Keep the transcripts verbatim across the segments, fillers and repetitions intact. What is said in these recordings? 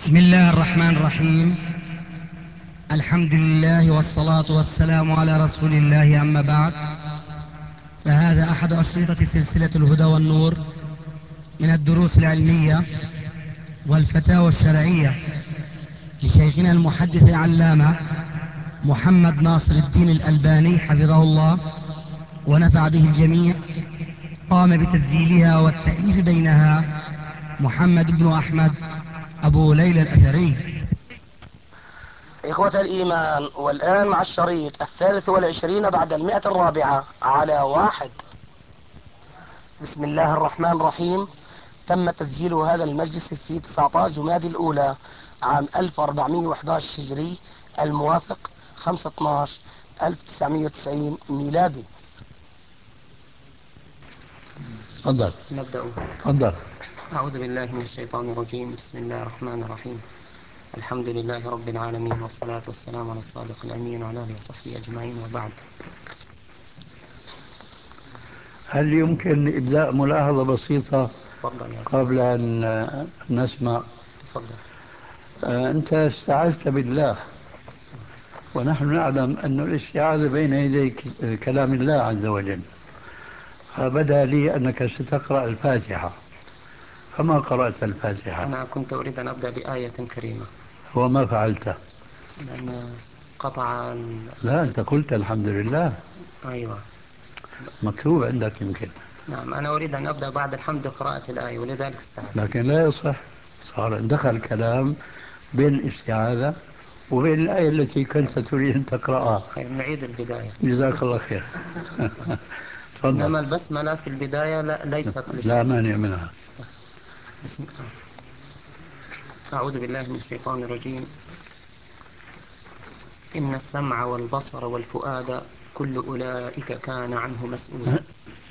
بسم الله الرحمن الرحيم. الحمد لله والصلاة والسلام على رسول الله، أما بعد، فهذا أحد أشرطة سلسلة الهدى والنور من الدروس العلمية والفتاوى الشرعية لشيخنا المحدث العلامة محمد ناصر الدين الألباني حفظه الله ونفع به الجميع. قام بتسجيلها والتأليف بينها محمد بن أحمد أبو ليلى الأثري. إخوة الإيمان، والآن مع الشريط الثالث والعشرين بعد المئة الرابعة على واحد. بسم الله الرحمن الرحيم. تم تسجيل هذا المجلس في تسعة عشر جمادى الأولى عام ألف وأربعمئة وأحد عشر هجري، الموافق خمسة اثناشر ألف وتسعمئة وتسعين ميلادي. تفضل. نبدأ. تفضل. أعوذ بالله من الشيطان الرجيم. بسم الله الرحمن الرحيم. الحمد لله رب العالمين، والصلاة والسلام على الصادق الأمين وعلى آله وصحبه أجمعين، وبعد. هل يمكن إبداء ملاحظة بسيطة تفضل يا أستاذ. قبل أن نسمع؟ تفضل. آه، أنت استعذت بالله، ونحن نعلم أن الاستعاذة بين يدي ك- كلام الله عز وجل، فبدا لي أنك ستقرأ الفاتحة، فما قرأت الفاتحة؟ أنا كنت أريد أن أبدأ بآية كريمة، وما فعلت؟ لأن قطع ال... لا، أنت قلت الحمد لله، أيوة. مكتوب عندك يمكن. نعم، أنا أريد أن أبدأ بعد الحمد بقراءة الآية، ولذلك استعذت. لكن لا يصح، صار دخل كلام بين الاستعاذة وبين الآية التي كنت تريد أن تقرأها. خير، نعيد البداية. جزاك الله خير. تفضل. إنما البسملة في البداية لا ليست لا للشيخ. مانع منها. بسم الله. أعوذ بالله من الشيطان الرجيم. إن السمع والبصر والفؤاد كل أولئك كان عنه مسؤولا.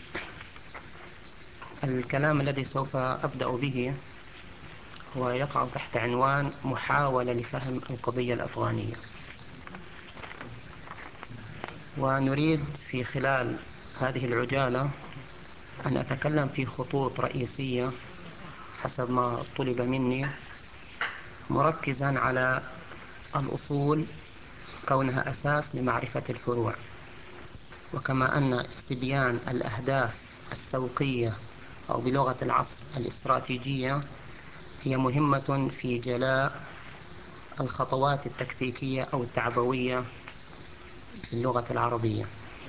الكلام الذي سوف أبدأ به هو يقع تحت عنوان محاولة لفهم القضية الأفغانية، ونريد في خلال هذه العجالة أن أتكلم في خطوط رئيسية حسب ما طلب مني، مركزا على الأصول كونها أساس لمعرفة الفروع، وكما أن استبيان الأهداف السوقية أو بلغة العصر الاستراتيجية هي مهمة في جلاء الخطوات التكتيكية أو التعبوية باللغة العربية.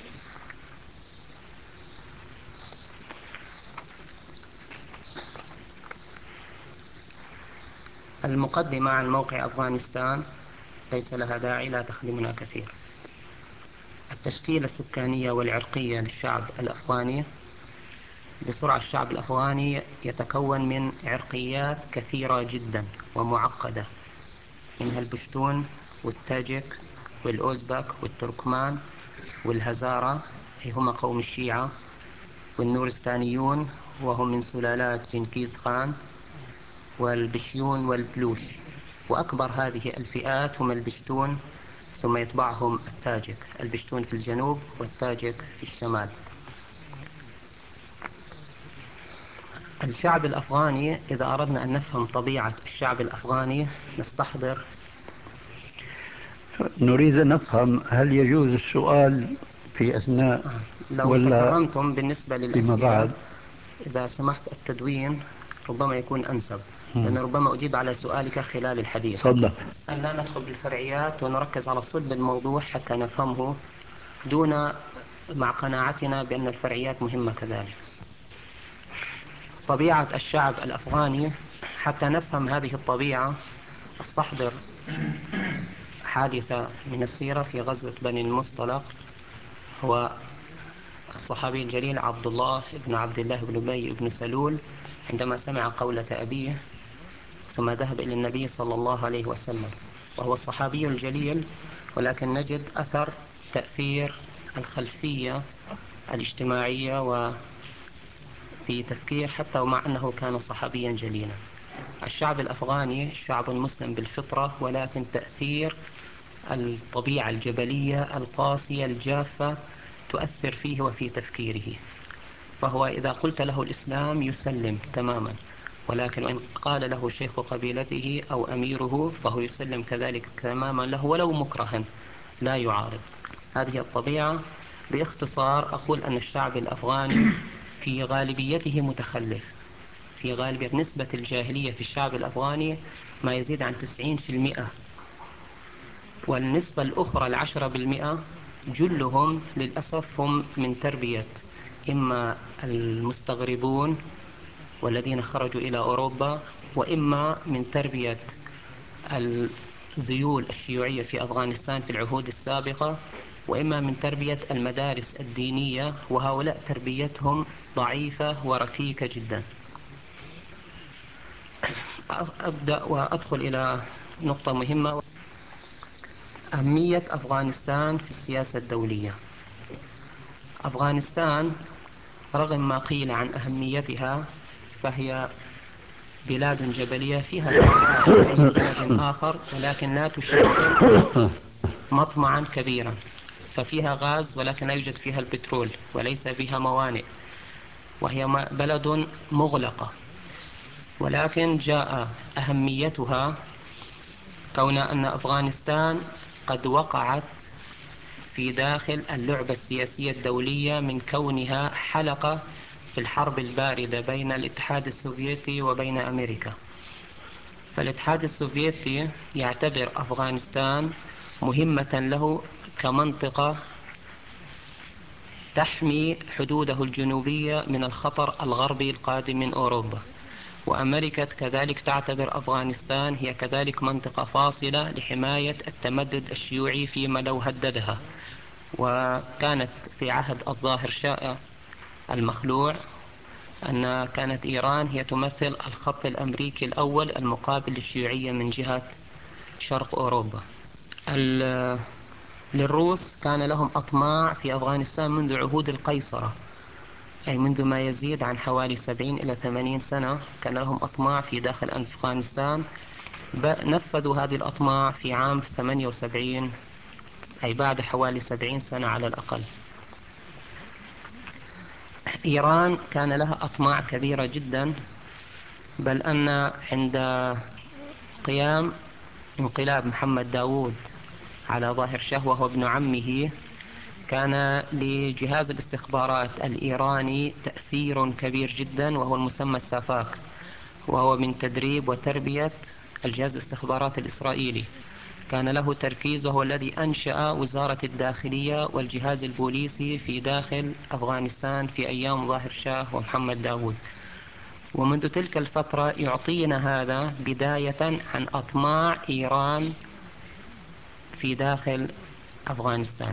المقدمة عن موقع أفغانستان ليس لها داعي، لا تخدمنا كثير. التشكيلة السكانية والعرقية للشعب الأفغاني. بسرعة، الشعب الأفغاني يتكون من عرقيات كثيرة جدا ومعقدة، منها البشتون والتاجك والأوزبك والتركمان والهزارة، هم قوم الشيعة، والنورستانيون وهم من سلالات جنكيز خان، والبشيون والبلوش. وأكبر هذه الفئات هم البشتون، ثم يتبعهم التاجك. البشتون في الجنوب والتاجك في الشمال. الشعب الأفغاني، إذا أردنا أن نفهم طبيعة الشعب الأفغاني نستحضر. نريد أن نفهم، هل يجوز السؤال في أثناء لو ولا تكرمتم بالنسبة فيما للأسئلة، بعد؟ إذا سمحت التدوين ربما يكون أنسب، لأن ربما أجيب على سؤالك خلال الحديث. تفضل. أن لا ندخل بالفرعيات ونركز على صلب الموضوع حتى نفهمه، دون مع قناعتنا بأن الفرعيات مهمة كذلك. طبيعة الشعب الأفغاني، حتى نفهم هذه الطبيعة أستحضر حادثة من السيرة في غزوة بني المصطلق. هو الصحابي الجليل عبد الله بن عبد الله بن أبي بن سلول، عندما سمع قولة أبيه ثم ذهب إلى النبي صلى الله عليه وسلم، وهو الصحابي الجليل، ولكن نجد أثر تأثير الخلفية الاجتماعية وفي تفكير، حتى ومع أنه كان صحابيا جليلا. الشعب الأفغاني شعب مسلم بالفطرة، ولكن تأثير الطبيعة الجبلية القاسية الجافة تؤثر فيه وفي تفكيره، فهو إذا قلت له الإسلام يسلم تماما، ولكن وإن قال له شيخ قبيلته أو أميره فهو يسلم كذلك تماما له ولو مكرها لا يعارض. هذه الطبيعة. باختصار أقول أن الشعب الأفغاني في غالبيته متخلف، في غالبية نسبة الجاهلية في الشعب الأفغاني ما يزيد عن تسعين في المئة، والنسبة الأخرى العشرة بالمئة جلهم للأسف هم من تربية إما المستغربون والذين خرجوا إلى أوروبا، وإما من تربية الذيول الشيوعية في أفغانستان في العهود السابقة، وإما من تربية المدارس الدينية، وهؤلاء تربيتهم ضعيفة وركيكة جدا. أبدأ وأدخل إلى نقطة مهمة: أهمية أفغانستان في السياسة الدولية. أفغانستان رغم ما قيل عن أهميتها فهي بلاد جبلية فيها ثروات كأي بلد آخر، ولكن لا تشكل مطمعا كبيرا، ففيها غاز ولكن لا يوجد فيها البترول وليس بها موانئ، وهي بلد مغلقة. ولكن جاء أهميتها كون أن أفغانستان قد وقعت في داخل اللعبة السياسية الدولية من كونها حلقة في الحرب الباردة بين الاتحاد السوفيتي وبين أمريكا. فالاتحاد السوفيتي يعتبر أفغانستان مهمة له كمنطقة تحمي حدوده الجنوبية من الخطر الغربي القادم من أوروبا، وأمريكا كذلك تعتبر أفغانستان هي كذلك منطقة فاصلة لحماية التمدد الشيوعي فيما لو هددها. وكانت في عهد الظاهر شاه المخلوع أن كانت إيران هي تمثل الخط الأمريكي الأول المقابل للشيوعية من جهة شرق أوروبا. للروس كان لهم أطماع في أفغانستان منذ عهود القيصرة، أي منذ ما يزيد عن حوالي سبعين إلى ثمانين سنة كان لهم أطماع في داخل أفغانستان. نفذوا هذه الأطماع في عام ثمانية وسبعين، أي بعد حوالي سبعين سنة على الأقل. إيران كان لها أطماع كبيرة جدا، بل أن عند قيام انقلاب محمد داوود على ظاهر شاه وهو ابن عمه، كان لجهاز الاستخبارات الإيراني تأثير كبير جدا، وهو المسمى السافاك، وهو من تدريب وتربية الجهاز الاستخبارات الإسرائيلي. كان له تركيز، وهو الذي أنشأ وزارة الداخلية والجهاز البوليسي في داخل أفغانستان في أيام ظاهر شاه ومحمد داوود. ومنذ تلك الفترة يعطينا هذا بداية عن أطماع إيران في داخل أفغانستان.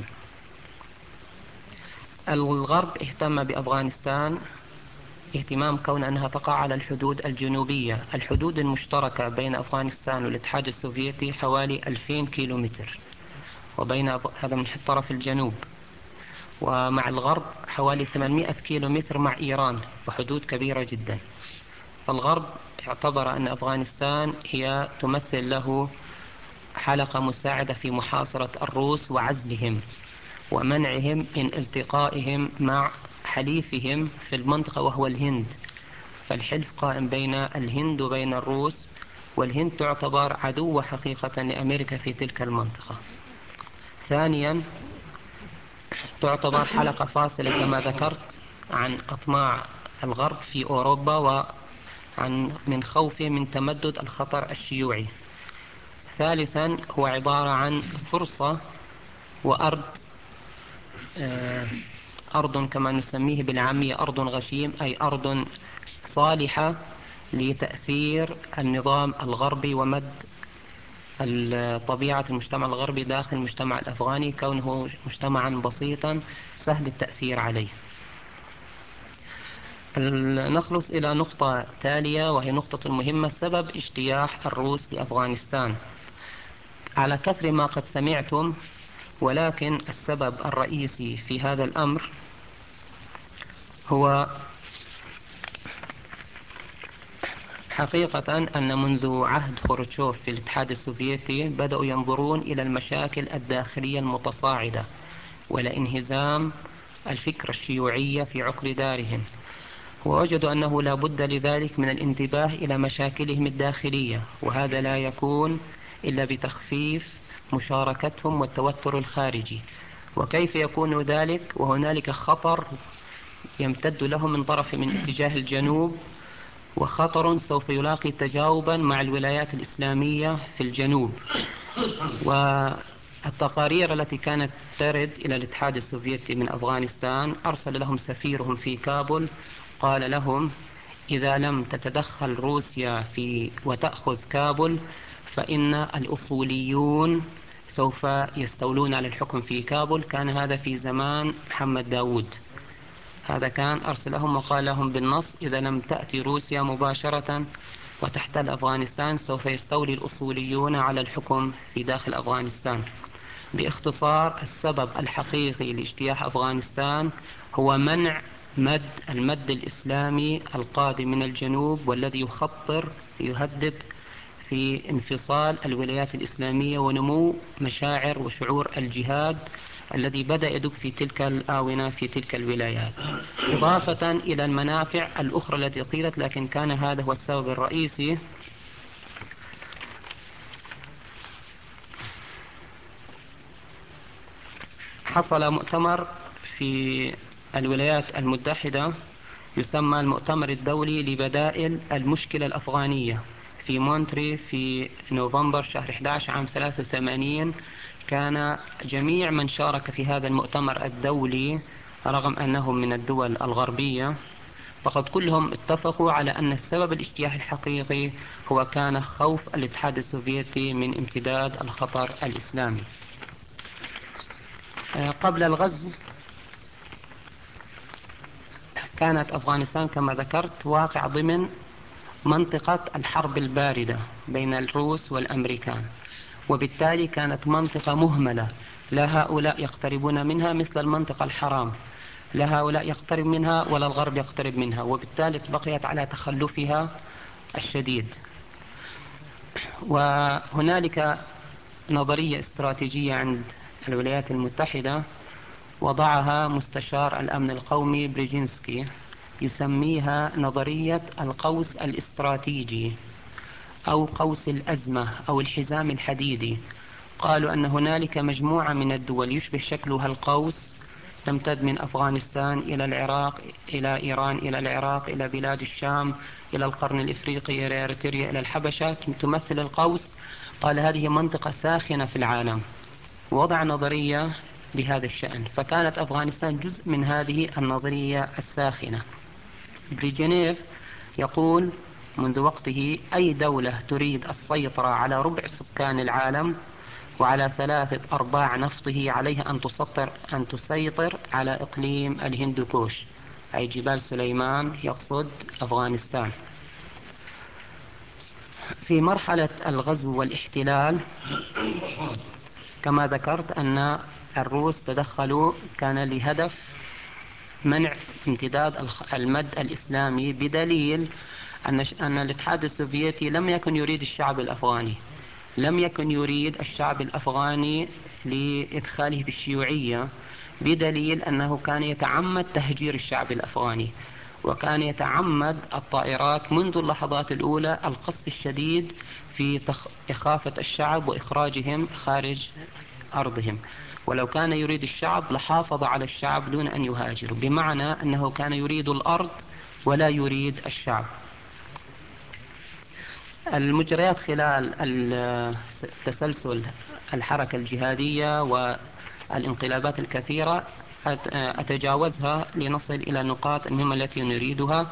الغرب اهتم بأفغانستان اهتمام كون أنها تقع على الحدود الجنوبية. الحدود المشتركة بين أفغانستان والاتحاد السوفيتي حوالي ألفين كيلومتر، وبين هذا من طرف الجنوب، ومع الغرب حوالي ثمانمائة كيلومتر مع إيران، وحدود كبيرة جدا. فالغرب اعتبر أن أفغانستان هي تمثل له حلقة مساعدة في محاصرة الروس وعزلهم ومنعهم من التقائهم مع حليفهم في المنطقة وهو الهند. فالحلف قائم بين الهند وبين الروس، والهند تعتبر عدو حقيقة لأمريكا في تلك المنطقة. ثانيا، تعتبر حلقة فاصلة كما ذكرت عن أطماع الغرب في أوروبا وعن من خوفه من تمدد الخطر الشيوعي. ثالثا، هو عبارة عن فرصة وأرض أرض كما نسميه بالعامية أرض غشيم، أي أرض صالحة لتأثير النظام الغربي ومد طبيعة المجتمع الغربي داخل المجتمع الأفغاني، كونه مجتمعا بسيطا سهل التأثير عليه. نخلص إلى نقطة تالية، وهي نقطة مهمة: سبب اجتياح الروس لأفغانستان. على كثر ما قد سمعتم، ولكن السبب الرئيسي في هذا الأمر هو حقيقة أن منذ عهد خروتشوف في الاتحاد السوفيتي بدأوا ينظرون إلى المشاكل الداخلية المتصاعدة والانهزام الفكرة الشيوعية في عقر دارهم، ووجدوا أنه لا بد لذلك من الانتباه إلى مشاكلهم الداخلية، وهذا لا يكون إلا بتخفيف مشاركتهم والتوتر الخارجي. وكيف يكون ذلك وهنالك خطر يمتد لهم من طرف من اتجاه الجنوب، وخطر سوف يلاقي تجاوبا مع الولايات الإسلامية في الجنوب. والتقارير التي كانت ترد إلى الاتحاد السوفيتي من أفغانستان أرسل لهم سفيرهم في كابول، قال لهم إذا لم تتدخل روسيا في وتأخذ كابول فإن الأصوليون سوف يستولون على الحكم في كابول. كان هذا في زمان محمد داود، هذا كان أرسلهم وقال لهم بالنص إذا لم تأتي روسيا مباشرة وتحتل أفغانستان سوف يستولي الأصوليون على الحكم في داخل أفغانستان. باختصار، السبب الحقيقي لاجتياح أفغانستان هو منع مد المد الإسلامي القادم من الجنوب، والذي يخطر يهدد في انفصال الولايات الإسلامية ونمو مشاعر وشعور الجهاد الذي بدأ يدب في تلك الآونة في تلك الولايات، إضافة إلى المنافع الأخرى التي قيلت، لكن كان هذا هو السبب الرئيسي. حصل مؤتمر في الولايات المتحدة يسمى المؤتمر الدولي لبدائل المشكلة الأفغانية في مونتري في نوفمبر شهر أحد عشر عام ثلاثة وثمانين. كان جميع من شارك في هذا المؤتمر الدولي رغم أنهم من الدول الغربية فقد كلهم اتفقوا على أن السبب الاجتياح الحقيقي هو كان خوف الاتحاد السوفيتي من امتداد الخطر الإسلامي. قبل الغزو كانت أفغانستان كما ذكرت واقع ضمن منطقة الحرب الباردة بين الروس والأمريكان، وبالتالي كانت منطقة مهملة، لا هؤلاء يقتربون منها مثل المنطقة الحرام، لا هؤلاء يقترب منها ولا الغرب يقترب منها، وبالتالي بقيت على تخلفها الشديد. وهنالك نظرية استراتيجية عند الولايات المتحدة وضعها مستشار الأمن القومي بريجينسكي، يسميها نظرية القوس الاستراتيجي أو قوس الأزمة أو الحزام الحديدي. قالوا أن هنالك مجموعة من الدول يشبه شكلها القوس تمتد من أفغانستان إلى العراق إلى إيران إلى العراق إلى بلاد الشام إلى القرن الإفريقي إلى إريتريا إلى الحبشة، تمثل القوس. قال هذه منطقة ساخنة في العالم، ووضع نظرية بهذا الشأن، فكانت أفغانستان جزء من هذه النظرية الساخنة. بريجنيف يقول منذ وقته أي دولة تريد السيطرة على ربع سكان العالم وعلى ثلاثة أرباع نفطه عليها أن تسيطر أن تسيطر على إقليم الهندوكوش، أي جبال سليمان، يقصد أفغانستان. في مرحلة الغزو والاحتلال كما ذكرت أن الروس تدخلوا، كان لهدف منع امتداد المد الإسلامي، بدليل أن أن الاتحاد السوفيتي لم يكن يريد الشعب الأفغاني، لم يكن يريد الشعب الأفغاني لإدخاله في الشيوعية، بدليل أنه كان يتعمد تهجير الشعب الأفغاني، وكان يتعمد الطائرات منذ اللحظات الأولى القصف الشديد في إخافة الشعب وإخراجهم خارج أرضهم. ولو كان يريد الشعب لحافظ على الشعب دون أن يهاجر، بمعنى أنه كان يريد الأرض ولا يريد الشعب. المجريات خلال تسلسل الحركة الجهادية والانقلابات الكثيرة أتجاوزها لنصل إلى النقاط المهمة التي نريدها.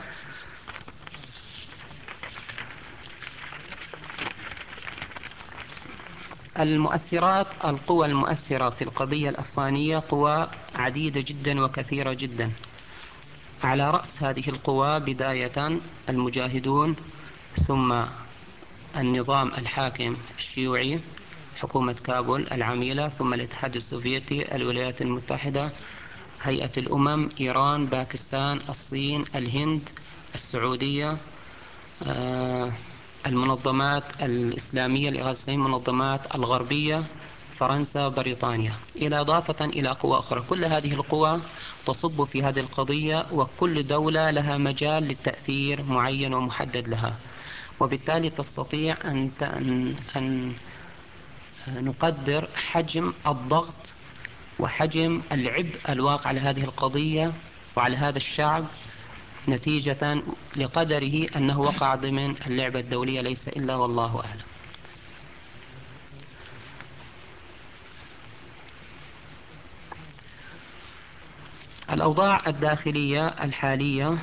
المؤثرات القوى المؤثرة في القضية الأفغانية قوى عديدة جدا وكثيرة جدا. على رأس هذه القوى بداية المجاهدون، ثم النظام الحاكم الشيوعي، حكومة كابول العميلة، ثم الاتحاد السوفيتي، الولايات المتحدة، هيئة الأمم، إيران، باكستان، الصين، الهند، السعودية، المنظمات الإسلامية الإغاثية، المنظمات الغربية فرنسا، بريطانيا، إلى إضافة إلى قوى أخرى. كل هذه القوى تصب في هذه القضية، وكل دولة لها مجال للتأثير معين ومحدد لها، وبالتالي تستطيع أن أن أن نقدر حجم الضغط وحجم العبء الواقع على هذه القضية وعلى هذا الشعب نتيجة لقدره أنه وقع ضمن اللعبة الدولية، ليس إلا والله أعلم. الأوضاع الداخلية الحالية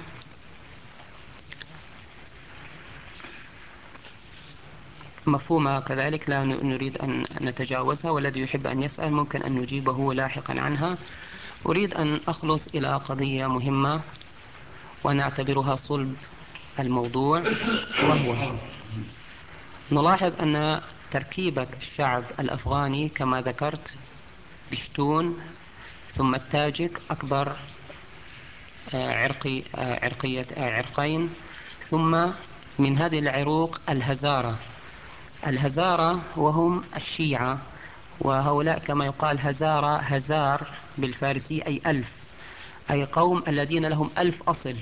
مفهومة كذلك، لا نريد أن نتجاوزها، والذي يحب أن يسأل ممكن أن نجيبه لاحقا عنها. أريد أن أخلص إلى قضية مهمة ونعتبرها صلب الموضوع، وهو نلاحظ أن تركيبة الشعب الأفغاني كما ذكرت بشتون ثم التاجك أكبر عرقي عرقية عرقين، ثم من هذه العروق الهزارة. الهزارة وهم الشيعة، وهؤلاء كما يقال هزارة هزار بالفارسي أي ألف، أي قوم الذين لهم ألف أصل.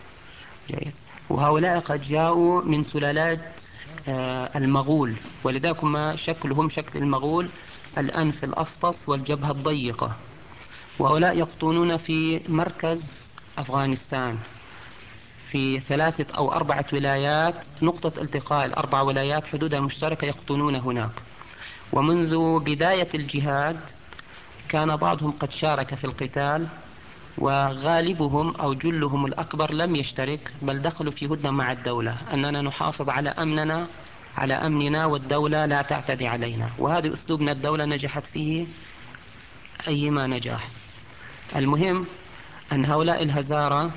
وهؤلاء قد جاءوا من سلالات المغول، ولذلك ما شكلهم شكل المغول، الأنف الأفطس والجبهة الضيقة. وهؤلاء يقطنون في مركز أفغانستان في ثلاثة أو أربعة ولايات، نقطة التقاء الأربع ولايات حدودها المشتركة، يقطنون هناك. ومنذ بداية الجهاد كان بعضهم قد شارك في القتال، وغالبهم أو جلهم الأكبر لم يشترك، بل دخلوا في هدنة مع الدولة أننا نحافظ على أمننا على أمننا والدولة لا تعتدي علينا. وهذا أسلوبنا، الدولة نجحت فيه أيما نجاح. المهم أن هؤلاء الهزارة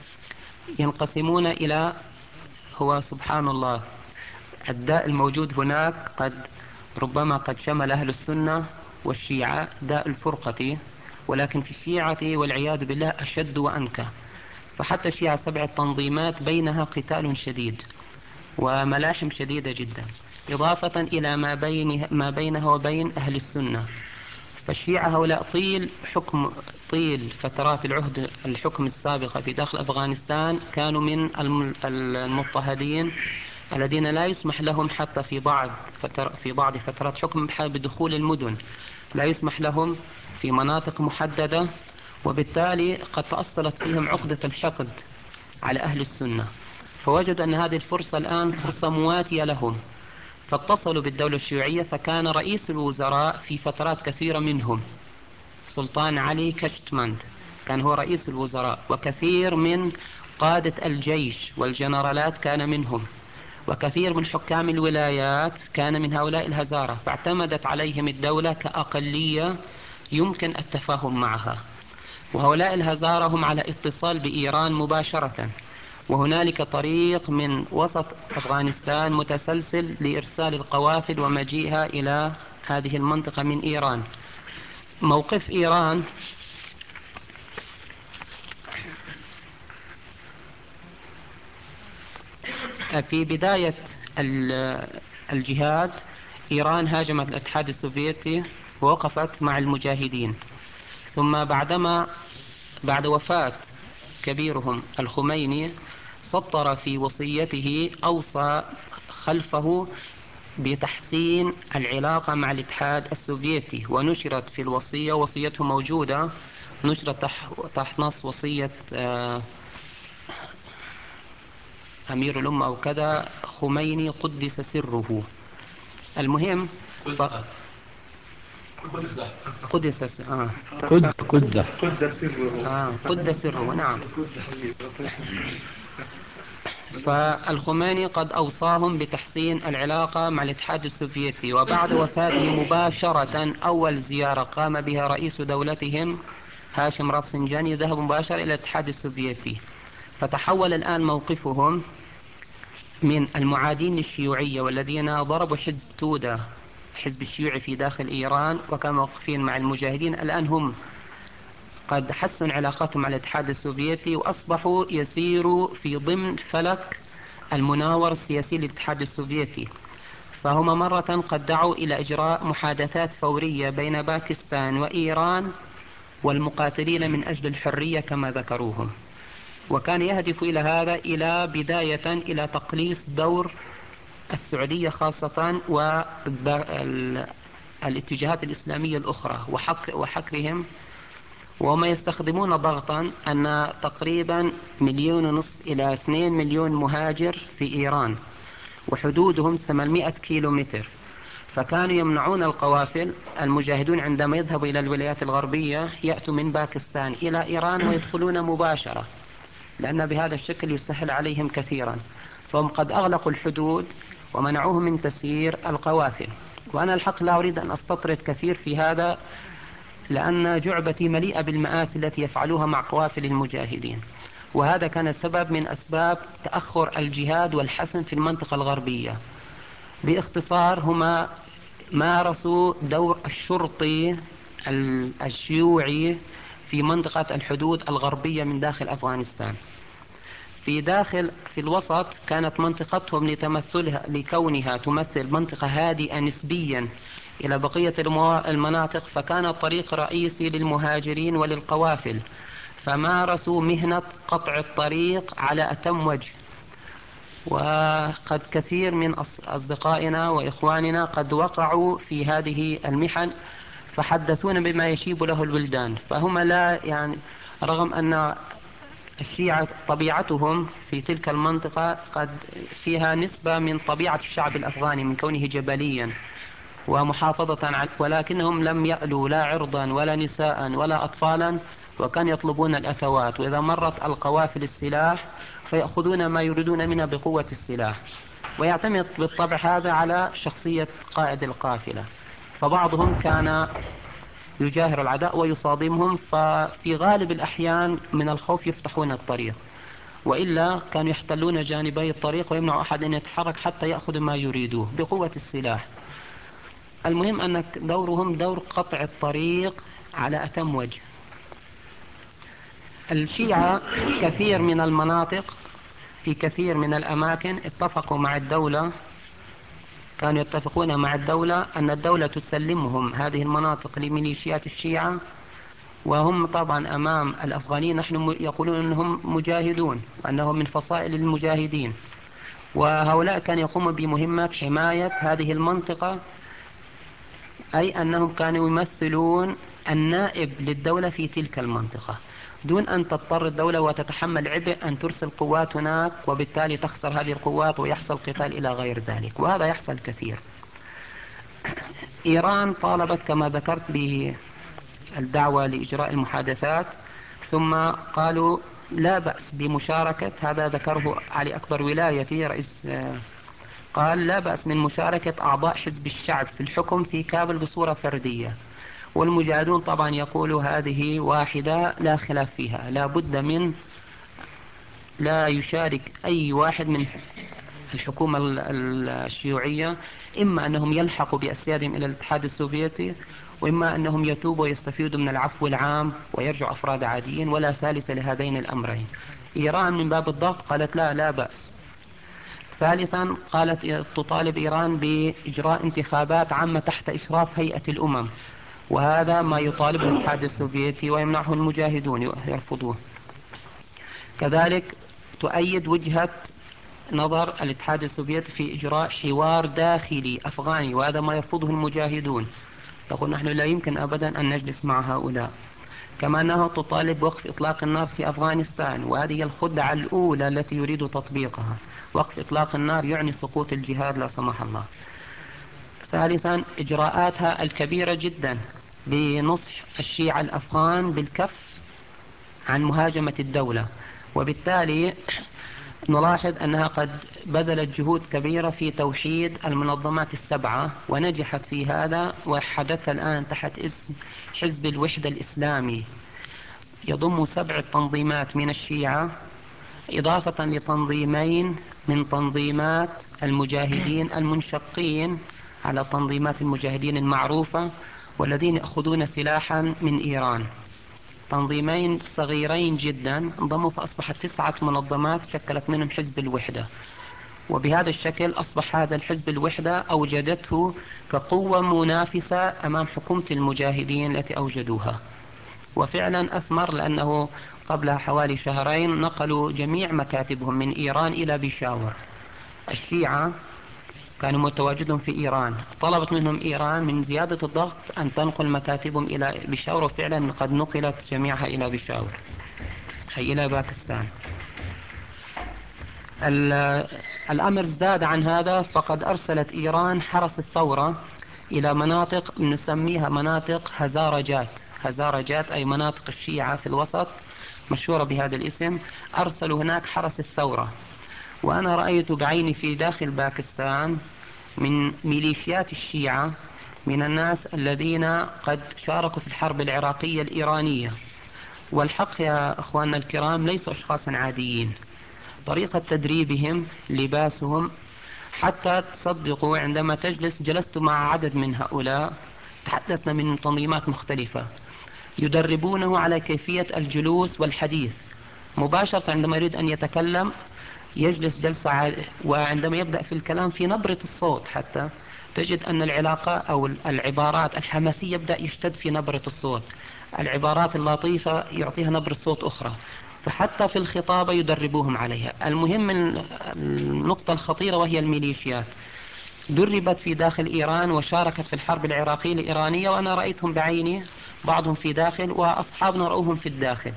ينقسمون إلى، هو سبحان الله الداء الموجود هناك قد ربما قد شمل أهل السنة والشيعة، داء الفرقة، ولكن في الشيعة والعياذ بالله أشد وأنكى. فحتى الشيعة سبع تنظيمات بينها قتال شديد وملاحم شديدة جدا، إضافة إلى ما, بين ما بينها وبين أهل السنة. فالشيعة هؤلاء طيل حكم طيل فترات العهد الحكم السابقة في داخل أفغانستان كانوا من المضطهدين الذين لا يسمح لهم حتى في بعض فتر في بعض فترات حكم بدخول المدن، لا يسمح لهم في مناطق محددة، وبالتالي قد تأصلت فيهم عقدة الحقد على أهل السنة. فوجدوا أن هذه الفرصة الآن فرصة مواتية لهم، فاتصلوا بالدولة الشيوعية. فكان رئيس الوزراء في فترات كثيرة منهم سلطان علي كشتمند، كان هو رئيس الوزراء، وكثير من قادة الجيش والجنرالات كان منهم، وكثير من حكام الولايات كان من هؤلاء الهزارة. فاعتمدت عليهم الدولة كأقلية يمكن التفاهم معها. وهؤلاء الهزارة هم على اتصال بإيران مباشرة، وهنالك طريق من وسط أفغانستان متسلسل لإرسال القوافل ومجيئها إلى هذه المنطقة من إيران. موقف إيران في بداية الجهاد، إيران هاجمت الاتحاد السوفيتي ووقفت مع المجاهدين، ثم بعدما بعد وفاة كبيرهم الخميني سطر في وصيته، أوصى خلفه بتحسين العلاقة مع الاتحاد السوفيتي، ونشرت في الوصية، وصيته موجودة، نشرت تحت نص وصية أمير الأمة أو كذا خميني قدس سره. المهم قدس س... آه. قد قد قد سره آه. قد سره نعم. فالخميني قد أوصاهم بتحسين العلاقة مع الاتحاد السوفيتي، وبعد وفاته مباشرة أول زيارة قام بها رئيس دولتهم هاشم رافسنجاني ذهب مباشرة إلى الاتحاد السوفيتي. فتحول الآن موقفهم من المعادين للشيوعية والذين ضربوا حزب تودا حزب الشيوعي في داخل إيران وكانوا موقفين مع المجاهدين، الآن هم قد حسنوا علاقاتهم مع الاتحاد السوفيتي وأصبحوا يسيروا في ضمن فلك المناور السياسي للاتحاد السوفيتي. فهما مرة قد دعوا إلى إجراء محادثات فورية بين باكستان وإيران والمقاتلين من أجل الحرية كما ذكروهم، وكان يهدف إلى هذا إلى بداية إلى تقليص دور السعودية خاصة والاتجاهات الإسلامية الأخرى وحكرهم. وهم يستخدمون ضغطا أن تقريبا مليون ونصف إلى اثنين مليون مهاجر في إيران وحدودهم ثمانمائة كيلو متر، فكانوا يمنعون القوافل. المجاهدون عندما يذهبوا إلى الولايات الغربية يأتوا من باكستان إلى إيران ويدخلون مباشرة، لأن بهذا الشكل يسهل عليهم كثيرا. فهم قد أغلقوا الحدود ومنعوهم من تسيير القوافل. وأنا الحق لا أريد أن أستطرد كثير في هذا، لأن جعبتي مليئة بالمآسي التي يفعلوها مع قوافل المجاهدين، وهذا كان سبب من أسباب تأخر الجهاد والحسم في المنطقة الغربية. باختصار، هما مارسوا دور الشرطي الشيوعي في منطقة الحدود الغربية من داخل أفغانستان. في داخل في الوسط كانت منطقتهم لتمثلها لكونها تمثل منطقة هادئة نسبيا إلى بقية المناطق، فكان طريق رئيسي للمهاجرين وللقوافل، فمارسوا مهنة قطع الطريق على أتم وجه. وقد كثير من أصدقائنا وإخواننا قد وقعوا في هذه المحن، فحدثون بما يشيب له الولدان. فهم لا يعني رغم أن الشيعة طبيعتهم في تلك المنطقة قد فيها نسبة من طبيعة الشعب الأفغاني من كونه جبليا ومحافظة على، ولكنهم لم يألوا لا عرضا ولا نساء ولا أطفالا، وكان يطلبون الأتوات، وإذا مرت القوافل السلاح فيأخذون ما يريدون منها بقوة السلاح. ويعتمد بالطبع هذا على شخصية قائد القافلة، فبعضهم كان يجاهر العداء ويصادمهم، ففي غالب الأحيان من الخوف يفتحون الطريق، وإلا كانوا يحتلون جانبي الطريق ويمنع أحد أن يتحرك حتى يأخذ ما يريدوه بقوة السلاح. المهم أن دورهم دور قطع الطريق على أتم وجه. الشيعة كثير من المناطق في كثير من الأماكن اتفقوا مع الدولة، كانوا يتفقون مع الدولة أن الدولة تسلمهم هذه المناطق لميليشيات الشيعة، وهم طبعا أمام الأفغانيين نحن يقولون أنهم مجاهدون وأنهم من فصائل المجاهدين، وهؤلاء كانوا يقوموا بمهمة حماية هذه المنطقة، أي أنهم كانوا يمثلون النائب للدولة في تلك المنطقة، دون أن تضطر الدولة وتتحمل عبء أن ترسل قوات هناك، وبالتالي تخسر هذه القوات ويحصل قتال إلى غير ذلك، وهذا يحصل كثير. إيران طالبت كما ذكرت بالدعوة لإجراء المحادثات، ثم قالوا لا بأس بمشاركة، هذا ذكره علي أكبر ولايتي رئيس، قال لا بأس من مشاركة أعضاء حزب الشعب في الحكم في كابل بصورة فردية. والمجاهدون طبعا يقولوا هذه واحدة لا خلاف فيها، لا بد من لا يشارك أي واحد من الحكومة الشيوعية، إما أنهم يلحقوا بأسيادهم إلى الاتحاد السوفيتي، وإما أنهم يتوبوا ويستفيدوا من العفو العام ويرجعوا أفراد عاديين، ولا ثالث لهذين الأمرين. إيران من باب الضغط قالت لا لا بأس. ثالثا قالت تطالب إيران بإجراء انتخابات عامة تحت إشراف هيئة الأمم، وهذا ما يطالبه الاتحاد السوفيتي ويمنعه المجاهدون يرفضوه. كذلك تؤيد وجهة نظر الاتحاد السوفيتي في إجراء حوار داخلي أفغاني، وهذا ما يرفضه المجاهدون، يقول نحن لا يمكن أبدا أن نجلس مع هؤلاء. كما أنها تطالب بوقف إطلاق النار في أفغانستان، وهذه الخدعة الأولى التي يريد تطبيقها، وقف إطلاق النار يعني سقوط الجهاد لا سمح الله. ثالثا إجراءاتها الكبيرة جدا بنصح الشيعة الأفغان بالكف عن مهاجمة الدولة، وبالتالي نلاحظ أنها قد بذلت جهود كبيرة في توحيد المنظمات السبعة ونجحت في هذا، وحدث الآن تحت اسم حزب الوحدة الإسلامي، يضم سبع تنظيمات من الشيعة إضافة لتنظيمين من تنظيمات المجاهدين المنشقين على تنظيمات المجاهدين المعروفة والذين يأخذون سلاحا من إيران. تنظيمين صغيرين جدا انضموا فأصبحت تسعة منظمات شكلت منهم حزب الوحدة. وبهذا الشكل أصبح هذا الحزب الوحدة أوجدته كقوة منافسة أمام حكومة المجاهدين التي أوجدوها. وفعلا أثمر، لأنه قبل حوالي شهرين نقلوا جميع مكاتبهم من إيران إلى بيشاور. الشيعة كانوا متواجدون في إيران، طلبت منهم إيران من زيادة الضغط أن تنقل مكاتبهم إلى بيشاور، وفعلا قد نقلت جميعها إلى بيشاور أي إلى باكستان. الأمر ازداد عن هذا، فقد أرسلت إيران حرس الثورة إلى مناطق نسميها مناطق هزارجات. هزارجات أي مناطق الشيعة في الوسط، مشهورة بهذا الاسم. أرسلوا هناك حرس الثورة، وأنا رأيت بعيني في داخل باكستان من ميليشيات الشيعة من الناس الذين قد شاركوا في الحرب العراقية الإيرانية. والحق يا أخواننا الكرام، ليسوا أشخاصا عاديين. طريقة تدريبهم، لباسهم، حتى تصدقوا عندما تجلس جلست مع عدد من هؤلاء تحدثنا من تنظيمات مختلفة، يدربونه على كيفية الجلوس والحديث مباشرة. عندما يريد أن يتكلم يجلس جلسة عادية، وعندما يبدأ في الكلام في نبرة الصوت حتى تجد أن العلاقة أو العبارات الحماسية يبدأ يشتد في نبرة الصوت، العبارات اللطيفة يعطيها نبرة صوت أخرى، فحتى في الخطابة يدربوهم عليها. المهم النقطة الخطيرة وهي الميليشيات، دربت في داخل إيران وشاركت في الحرب العراقية الإيرانية، وأنا رأيتهم بعيني، بعضهم في داخل وأصحابنا رأوهم في الداخل.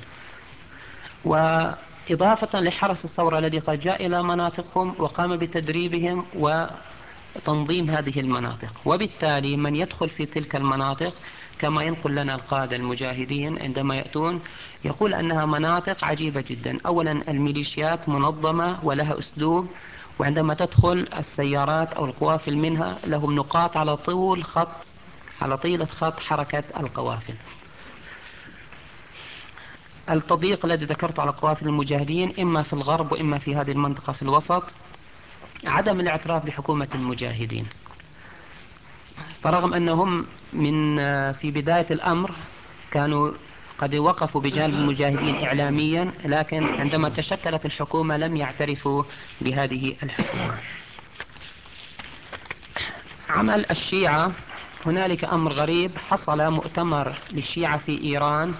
وإضافة لحرس الثورة الذي قد جاء إلى مناطقهم وقام بتدريبهم وتنظيم هذه المناطق. وبالتالي من يدخل في تلك المناطق كما ينقل لنا القادة المجاهدين عندما يأتون يقول أنها مناطق عجيبة جدا. أولا الميليشيات منظمة ولها أسلوب، وعندما تدخل السيارات أو القوافل منها لهم نقاط على طول خط على طيلة خط حركة القوافل. التضييق الذي ذكرته على قوافل المجاهدين إما في الغرب وإما في هذه المنطقة في الوسط، عدم الاعتراف بحكومة المجاهدين. فرغم أنهم من في بداية الأمر كانوا قد وقفوا بجانب المجاهدين إعلاميا، لكن عندما تشكلت الحكومة لم يعترفوا بهذه الحكومة. عمل الشيعة، هنالك أمر غريب حصل. مؤتمر للشيعة في إيران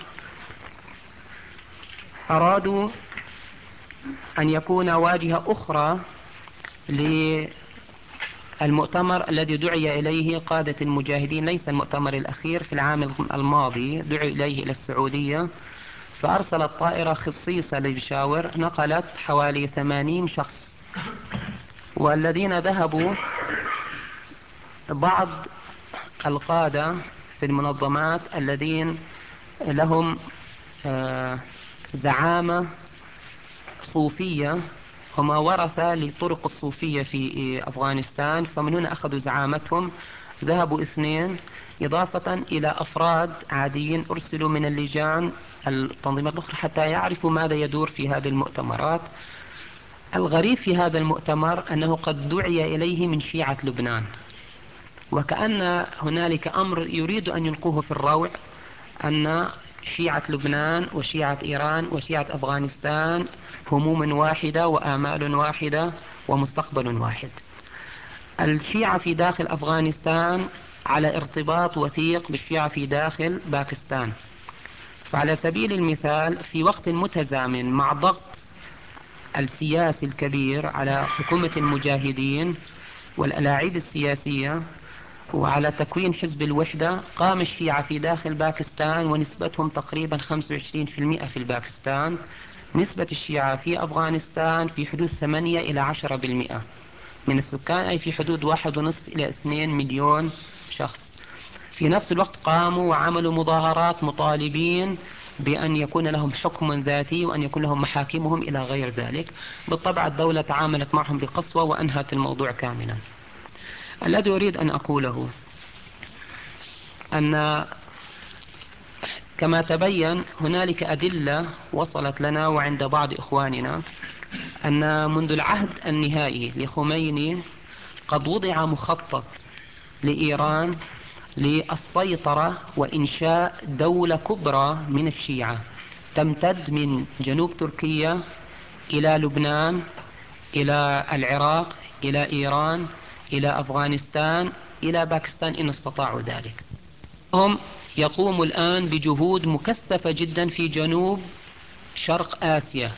أرادوا أن يكون واجهة أخرى للمؤتمر الذي دعي إليه قادة المجاهدين، ليس المؤتمر الأخير في العام الماضي، دعي إليه إلى السعودية، فأرسلت طائرة خصيصة لبيشاور نقلت حوالي ثمانين شخص. والذين ذهبوا بعض القادة في المنظمات الذين لهم زعامة صوفية، هم ورثة لطرق الصوفية في أفغانستان، فمن هنا أخذوا زعامتهم. ذهبوا اثنين إضافة إلى أفراد عاديين أرسلوا من اللجان التنظيمات الأخرى حتى يعرفوا ماذا يدور في هذه المؤتمرات. الغريب في هذا المؤتمر أنه قد دعي إليه من شيعة لبنان، وكأن هنالك أمر يريد أن يلقوه في الروع، أن شيعة لبنان وشيعة إيران وشيعة أفغانستان هموم واحدة وآمال واحدة ومستقبل واحد. الشيعة في داخل أفغانستان على ارتباط وثيق بالشيعة في داخل باكستان. فعلى سبيل المثال في وقت متزامن مع ضغط السياسي الكبير على حكومة المجاهدين والألاعيب السياسية وعلى تكوين حزب الوحدة، قام الشيعة في داخل باكستان ونسبتهم تقريبا خمسة وعشرين بالمئة في الباكستان. نسبة الشيعة في أفغانستان في حدود ثمانية إلى عشرة بالمئة من السكان، أي في حدود واحد ونصف إلى اثنين مليون شخص. في نفس الوقت قاموا وعملوا مظاهرات مطالبين بأن يكون لهم حكم ذاتي وأن يكون لهم محاكمهم إلى غير ذلك. بالطبع الدولة تعاملت معهم بقسوة وأنهت الموضوع كاملا. الذي أريد أن أقوله أن كما تبين هنالك أدلة وصلت لنا وعند بعض إخواننا أن منذ العهد النهائي لخميني قد وضع مخطط لإيران للسيطرة وإنشاء دولة كبرى من الشيعة تمتد من جنوب تركيا إلى لبنان إلى العراق، إلى إيران، إلى أفغانستان، إلى باكستان إن استطاعوا ذلك. هم يقوموا الآن بجهود مكثفة جدا في جنوب شرق آسيا.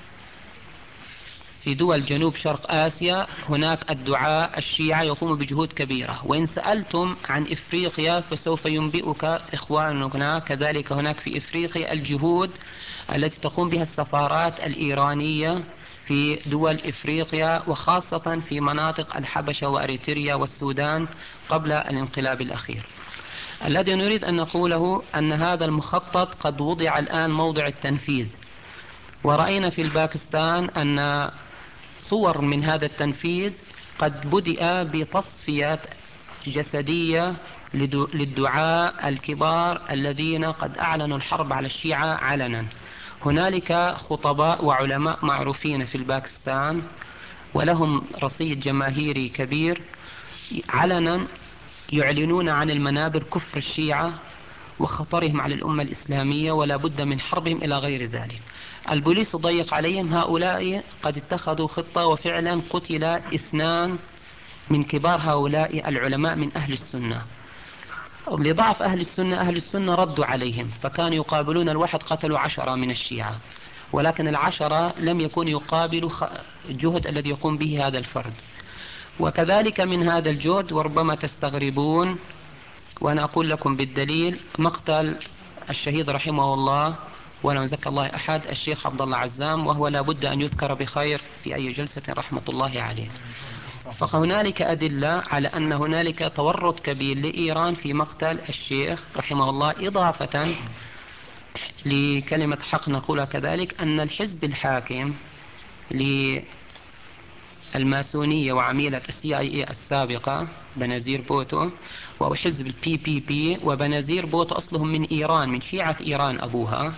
في دول جنوب شرق آسيا هناك الدعاة الشيعة يقوموا بجهود كبيرة. وإن سألتم عن إفريقيا فسوف ينبئك إخواننا كذلك هناك في إفريقيا الجهود التي تقوم بها السفارات الإيرانية في دول إفريقيا، وخاصة في مناطق الحبشة وأريتريا والسودان قبل الانقلاب الأخير. الذي نريد أن نقوله أن هذا المخطط قد وضع الآن موضع التنفيذ، ورأينا في الباكستان أن صور من هذا التنفيذ قد بدأ بتصفية جسدية للدعاة الكبار الذين قد أعلنوا الحرب على الشيعة علنا. هنالك خطباء وعلماء معروفين في الباكستان ولهم رصيد جماهيري كبير علنا يعلنون عن المنابر كفر الشيعة وخطرهم على الأمة الإسلامية ولا بد من حربهم إلى غير ذلك. البوليس ضيق عليهم، هؤلاء قد اتخذوا خطة وفعلا قتل اثنان من كبار هؤلاء العلماء من أهل السنة. لضعف أهل السنة أهل السنة ردوا عليهم، فكانوا يقابلون الواحد قتلوا عشرة من الشيعة، ولكن العشرة لم يكونوا يقابلوا الجهد الذي يقوم به هذا الفرد. وكذلك من هذا الجهد وربما تستغربون وأنا أقول لكم بالدليل مقتل الشهيد رحمه الله ولا مزكى الله أحد الشيخ عبد الله عزام، وهو لا بد أن يذكر بخير في أي جلسة رحمة الله عليه. فهنالك أدلة على أن هنالك تورط كبير لإيران في مقتل الشيخ رحمه الله. إضافة لكلمة حق نقولها كذلك أن الحزب الحاكم للماسونية وعميلة السي اي اي السابقة بنازير بوتو وحزب البي بي بي، وبنازير بوتو أصلهم من إيران، من شيعة إيران أبوها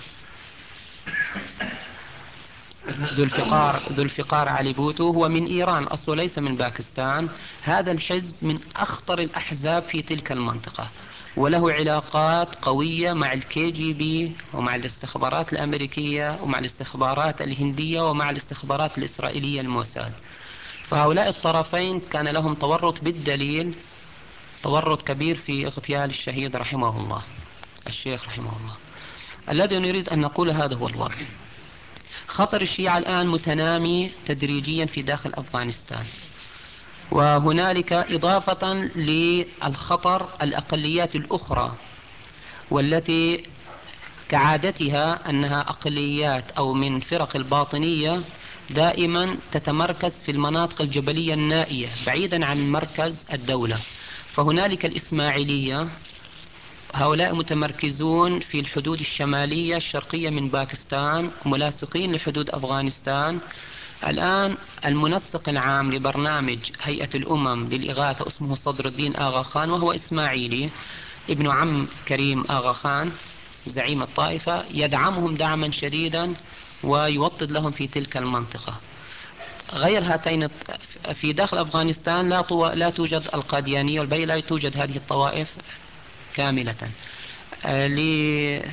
ذو الفقار ذو الفقار علي بوتو هو من إيران أصله ليس من باكستان. هذا الحزب من أخطر الأحزاب في تلك المنطقة وله علاقات قوية مع الكي جي بي ومع الاستخبارات الأمريكية ومع الاستخبارات الهندية ومع الاستخبارات الإسرائيلية الموساد. فهؤلاء الطرفين كان لهم تورط بالدليل، تورط كبير في اغتيال الشهيد رحمه الله الشيخ رحمه الله. الذي نريد أن نقول هذا هو الوضع. خطر الشيعة الآن متنامي تدريجيا في داخل أفغانستان، وهنالك إضافة للخطر الأقليات الأخرى والتي كعادتها أنها أقليات أو من فرق الباطنية دائما تتمركز في المناطق الجبلية النائية بعيدا عن مركز الدولة. فهنالك الإسماعيلية، هؤلاء متمركزون في الحدود الشمالية الشرقية من باكستان ملاصقين لحدود أفغانستان. الآن المنسق العام لبرنامج هيئة الأمم للإغاثة اسمه صدر الدين آغا خان، وهو إسماعيلي ابن عم كريم آغا خان زعيم الطائفة، يدعمهم دعما شديدا ويوطد لهم في تلك المنطقة. غير هاتين في داخل أفغانستان لا, طو... لا توجد القاديانية والباقي لا توجد هذه الطوائف كاملة. آه ل...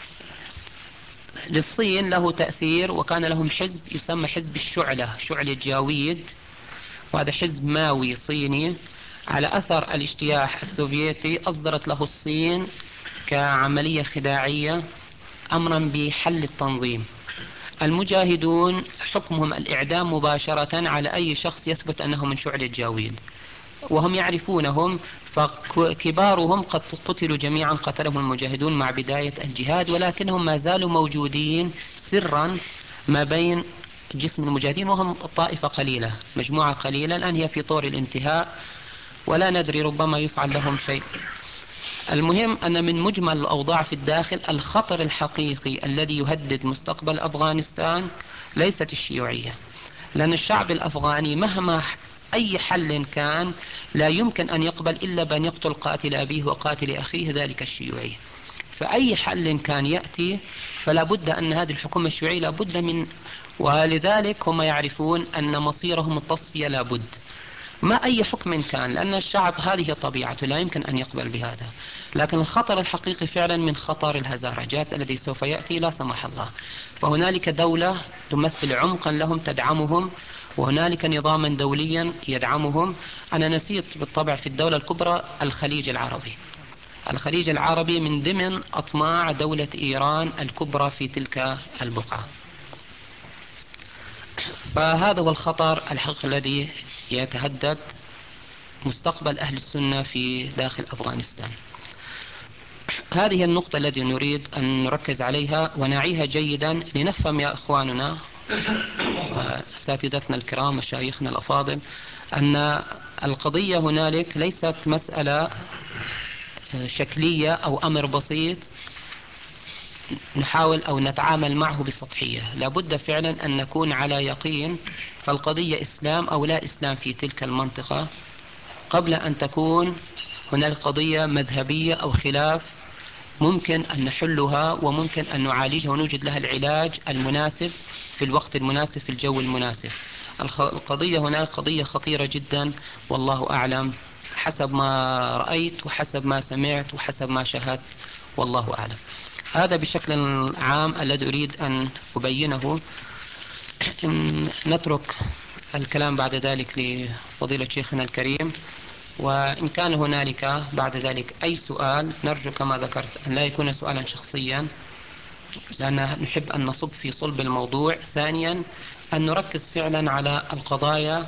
للصين له تأثير، وكان لهم حزب يسمى حزب الشعلة، شعلة جاويد، وهذا حزب ماوي صيني على أثر الاجتياح السوفيتي. أصدرت له الصين كعملية خداعية أمرا بحل التنظيم. المجاهدون حكمهم الإعدام مباشرة على أي شخص يثبت أنه من شعلة جاويد، وهم يعرفونهم، فكبارهم قد قتلوا جميعا قتلهم المجاهدون مع بداية الجهاد، ولكنهم ما زالوا موجودين سرا ما بين جسم المجاهدين، وهم طائفة قليلة مجموعة قليلة الآن هي في طور الانتهاء ولا ندري ربما يفعل لهم شيء. المهم أن من مجمل الأوضاع في الداخل الخطر الحقيقي الذي يهدد مستقبل أفغانستان ليست الشيوعية، لأن الشعب الأفغاني مهما أي حل كان لا يمكن أن يقبل إلا بأن يقتل قاتل أبيه وقاتل أخيه ذلك الشيوعي. فأي حل كان يأتي فلا بد أن هذه الحكومة الشيوعية لا بد من، ولذلك هم يعرفون أن مصيرهم التصفية لا بد ما أي حكم كان، لأن الشعب هذه طبيعته لا يمكن أن يقبل بهذا. لكن الخطر الحقيقي فعلا من خطر الهزارجات الذي سوف يأتي لا سمح الله. فهنالك دولة تمثل عمقا لهم تدعمهم، وهنالك نظاما دوليا يدعمهم. أنا نسيت بالطبع في الدولة الكبرى الخليج العربي. الخليج العربي من ضمن أطماع دولة إيران الكبرى في تلك البقعة. فهذا هو الخطر الحقيقي الذي يتهدد مستقبل أهل السنة في داخل أفغانستان. هذه النقطة التي نريد أن نركز عليها ونعيها جيدا لنفهم يا أخواننا أساتذتنا الكرام مشايخنا الأفاضل أن القضية هنالك ليست مسألة شكلية أو أمر بسيط نحاول أو نتعامل معه بسطحية. لابد فعلا أن نكون على يقين فالقضية إسلام أو لا إسلام في تلك المنطقة قبل أن تكون هناك قضية مذهبية أو خلاف ممكن أن نحلها وممكن أن نعالجها ونوجد لها العلاج المناسب في الوقت المناسب في الجو المناسب. القضية هناك قضية خطيرة جدا والله أعلم حسب ما رأيت وحسب ما سمعت وحسب ما شاهدت والله أعلم. هذا بشكل عام الذي أريد أن أبينه. نترك الكلام بعد ذلك لفضيلة شيخنا الكريم، وإن كان هنالك بعد ذلك أي سؤال نرجو كما ذكرت أن لا يكون سؤالا شخصيا لأن نحب أن نصب في صلب الموضوع. ثانيا أن نركز فعلا على القضايا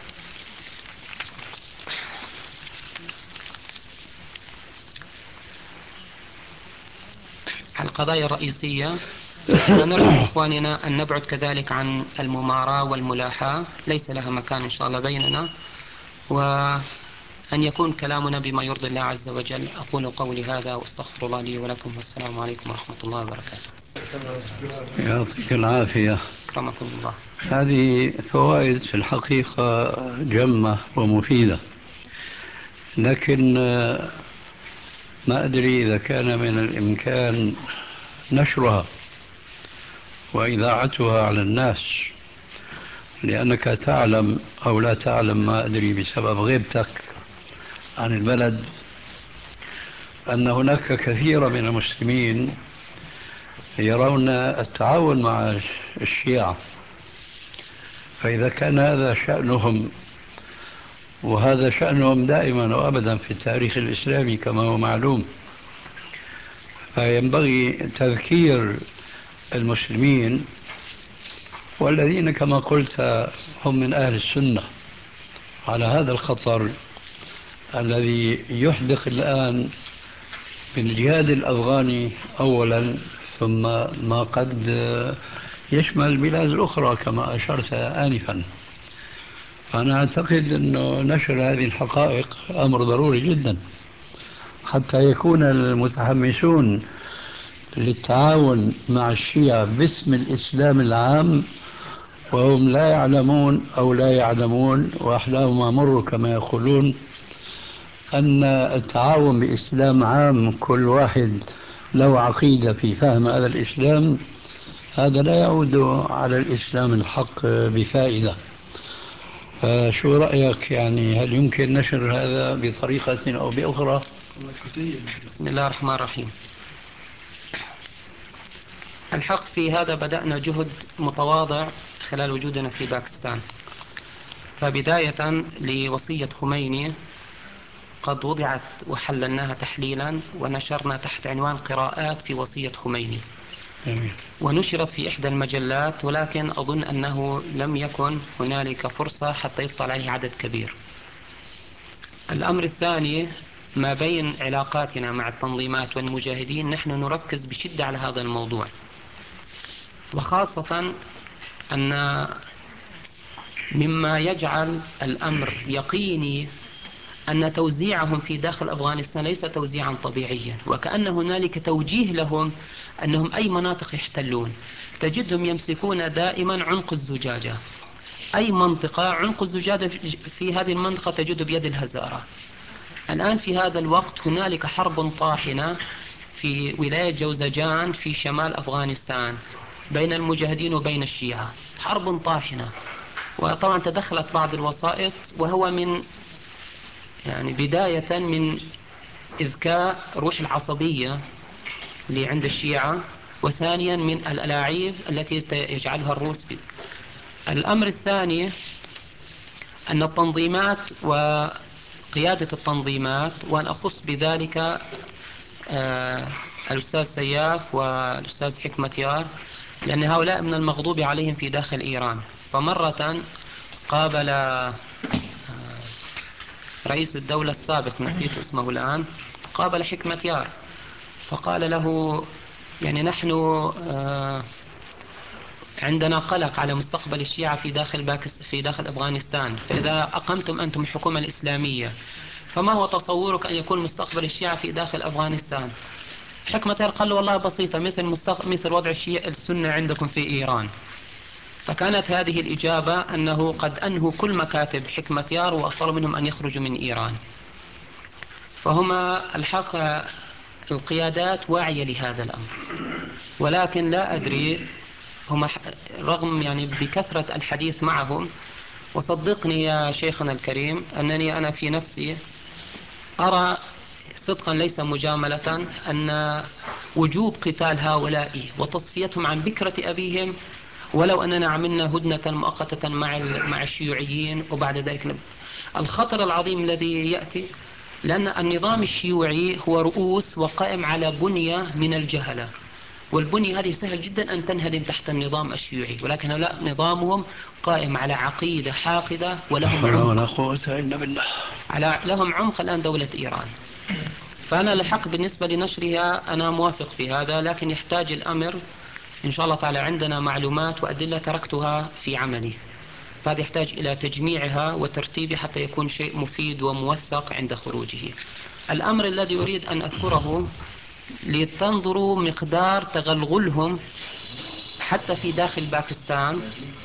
القضايا الرئيسية، ونرجو من إخواننا أن نبعد كذلك عن المماراة والملاحاة ليس لها مكان إن شاء الله بيننا، وأن يكون كلامنا بما يرضي الله عز وجل. أقول قولي هذا واستغفر الله لي ولكم والسلام عليكم ورحمة الله وبركاته. يعطيك العافية. أكرمكم الله. هذه فوائد في الحقيقة جمة ومفيدة، لكن ما أدري إذا كان من الإمكان نشرها وإذاعتها على الناس، لأنك تعلم أو لا تعلم ما أدري بسبب غيبتك عن البلد أن هناك كثير من المسلمين يرون التعاون مع الشيعة، فإذا كان هذا شأنهم وهذا شأنهم دائما وأبدا في التاريخ الإسلامي كما هو معلوم، فينبغي تذكير المسلمين والذين كما قلت هم من أهل السنة على هذا الخطر الذي يحدق الآن بالجهاد الأفغاني أولا، ثم ما قد يشمل البلاد الأخرى كما أشرت آنفا. فأنا أعتقد أن نشر هذه الحقائق أمر ضروري جدا حتى يكون المتحمسون للتعاون مع الشيعة باسم الإسلام العام وهم لا يعلمون أو لا يعلمون وأحلاهم مر كما يقولون أن التعاون بإسلام عام كل واحد له عقيدة في فهم هذا الإسلام، هذا لا يعود على الإسلام الحق بفائدة. فشو رأيك؟ يعني هل يمكن نشر هذا بطريقة أو بأخرى؟ بسم الله الرحمن الرحيم. الحق في هذا بدأنا جهد متواضع خلال وجودنا في باكستان. فبداية لوصية خميني قد وضعت وحللناها تحليلا ونشرنا تحت عنوان قراءات في وصية خميني، ونشرت في إحدى المجلات، ولكن أظن أنه لم يكن هنالك فرصة حتى يطلع عليه عدد كبير. الأمر الثاني ما بين علاقاتنا مع التنظيمات والمجاهدين نحن نركز بشدة على هذا الموضوع، وخاصة أن مما يجعل الأمر يقيني أن توزيعهم في داخل أفغانستان ليس توزيعا طبيعيا، وكأن هنالك توجيه لهم أنهم أي مناطق يحتلون تجدهم يمسكون دائما عنق الزجاجة. أي منطقة عنق الزجاجة في هذه المنطقة تجد بيد الهزارة. الآن في هذا الوقت هنالك حرب طاحنة في ولاية جوزجان في شمال أفغانستان بين المجاهدين وبين الشيعة، حرب طاحنة. وطبعا تدخلت بعض الوسائط، وهو من يعني بداية من إذكاء روح العصبية اللي عند الشيعة، وثانيا من الألاعيب التي يجعلها الروس بك. الأمر الثاني أن التنظيمات وقيادة التنظيمات، وأن أخص بذلك آه، الأستاذ سياف والأستاذ حكمة يار، لأن هؤلاء من المغضوب عليهم في داخل إيران. فمرة قابل آه، رئيس الدولة السابق، نسيت اسمه الآن، قابل حكمة يار فقال له يعني نحن آه، عندنا قلق على مستقبل الشيعة في داخل باكس في داخل أفغانستان، فإذا أقمتم أنتم الحكومة الإسلامية فما هو تصورك أن يكون مستقبل الشيعة في داخل أفغانستان؟ حكمة يار قال له والله بسيطة، مثل مستق... مثل وضع الشيعة السنة عندكم في إيران. فكانت هذه الإجابة أنه قد أنهوا كل مكاتب حكمة يار وأطلبوا منهم أن يخرجوا من إيران. فهما الحق القيادات واعية لهذا الأمر، ولكن لا أدري هم رغم يعني بكثرة الحديث معهم. وصدقني يا شيخنا الكريم أنني أنا في نفسي أرى صدقا ليس مجاملة أن وجوب قتال هؤلاء وتصفيتهم عن بكرة أبيهم، ولو أننا عملنا هدنة مؤقتة مع مع الشيوعيين وبعد ذلك الخطر العظيم الذي يأتي، لأن النظام الشيوعي هو رؤوس وقائم على بنية من الجهلة، والبنية هذه سهل جدا أن تنهدم تحت النظام الشيوعي، ولكن لا، نظامهم قائم على عقيدة حاقدة ولهم ولا ولا عمق قوة إلا بالله. على لهم عمق الآن دولة إيران. فأنا الحق بالنسبة لنشرها أنا موافق في هذا، لكن يحتاج الأمر إن شاء الله تعالى عندنا معلومات وأدلة تركتها في عملي، فهذا يحتاج إلى تجميعها وترتيبها حتى يكون شيء مفيد وموثق عند خروجه. الأمر الذي أريد أن أذكره لتنظروا مقدار تغلغلهم حتى في داخل باكستان،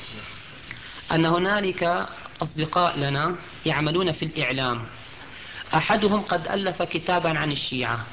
أن هنالك أصدقاء لنا يعملون في الإعلام، أحدهم قد ألف كتابا عن الشيعة،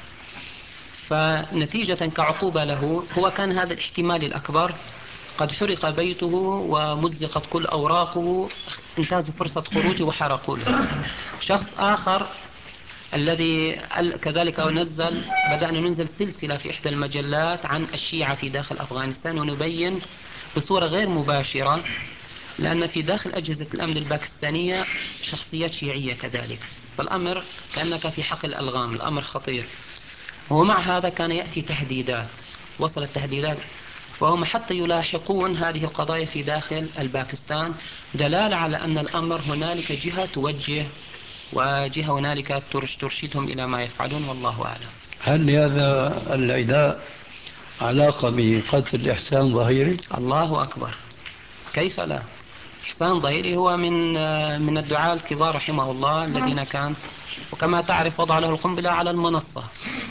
فنتيجة كعقوبة له هو كان هذا الاحتمال الأكبر قد حرق بيته ومزقت كل أوراقه، انتهزوا فرصة خروجه وحرقوا له. شخص آخر الذي كذلك نزل بدأنا ننزل سلسلة في إحدى المجلات عن الشيعة في داخل أفغانستان، ونبين بصورة غير مباشرة، لأن في داخل أجهزة الأمن الباكستانية شخصيات شيعية كذلك، فالأمر كأنك في حقل الألغام، الأمر خطير. ومع هذا كان يأتي تهديدات، وصلت تهديدات، فهم حتى يلاحقون هذه القضايا في داخل الباكستان، دلالة على أن الأمر هنالك جهة توجه وجهة هنالك ترشدهم إلى ما يفعلون، والله أعلم. هل لهذا العداء علاقة بقتل إحسان ظهيري؟ الله أكبر، كيف لا؟ إحسان ظهيري هو من من الدعاة الكبار رحمه الله الذين كان، وكما تعرف وضع له القنبلة على المنصة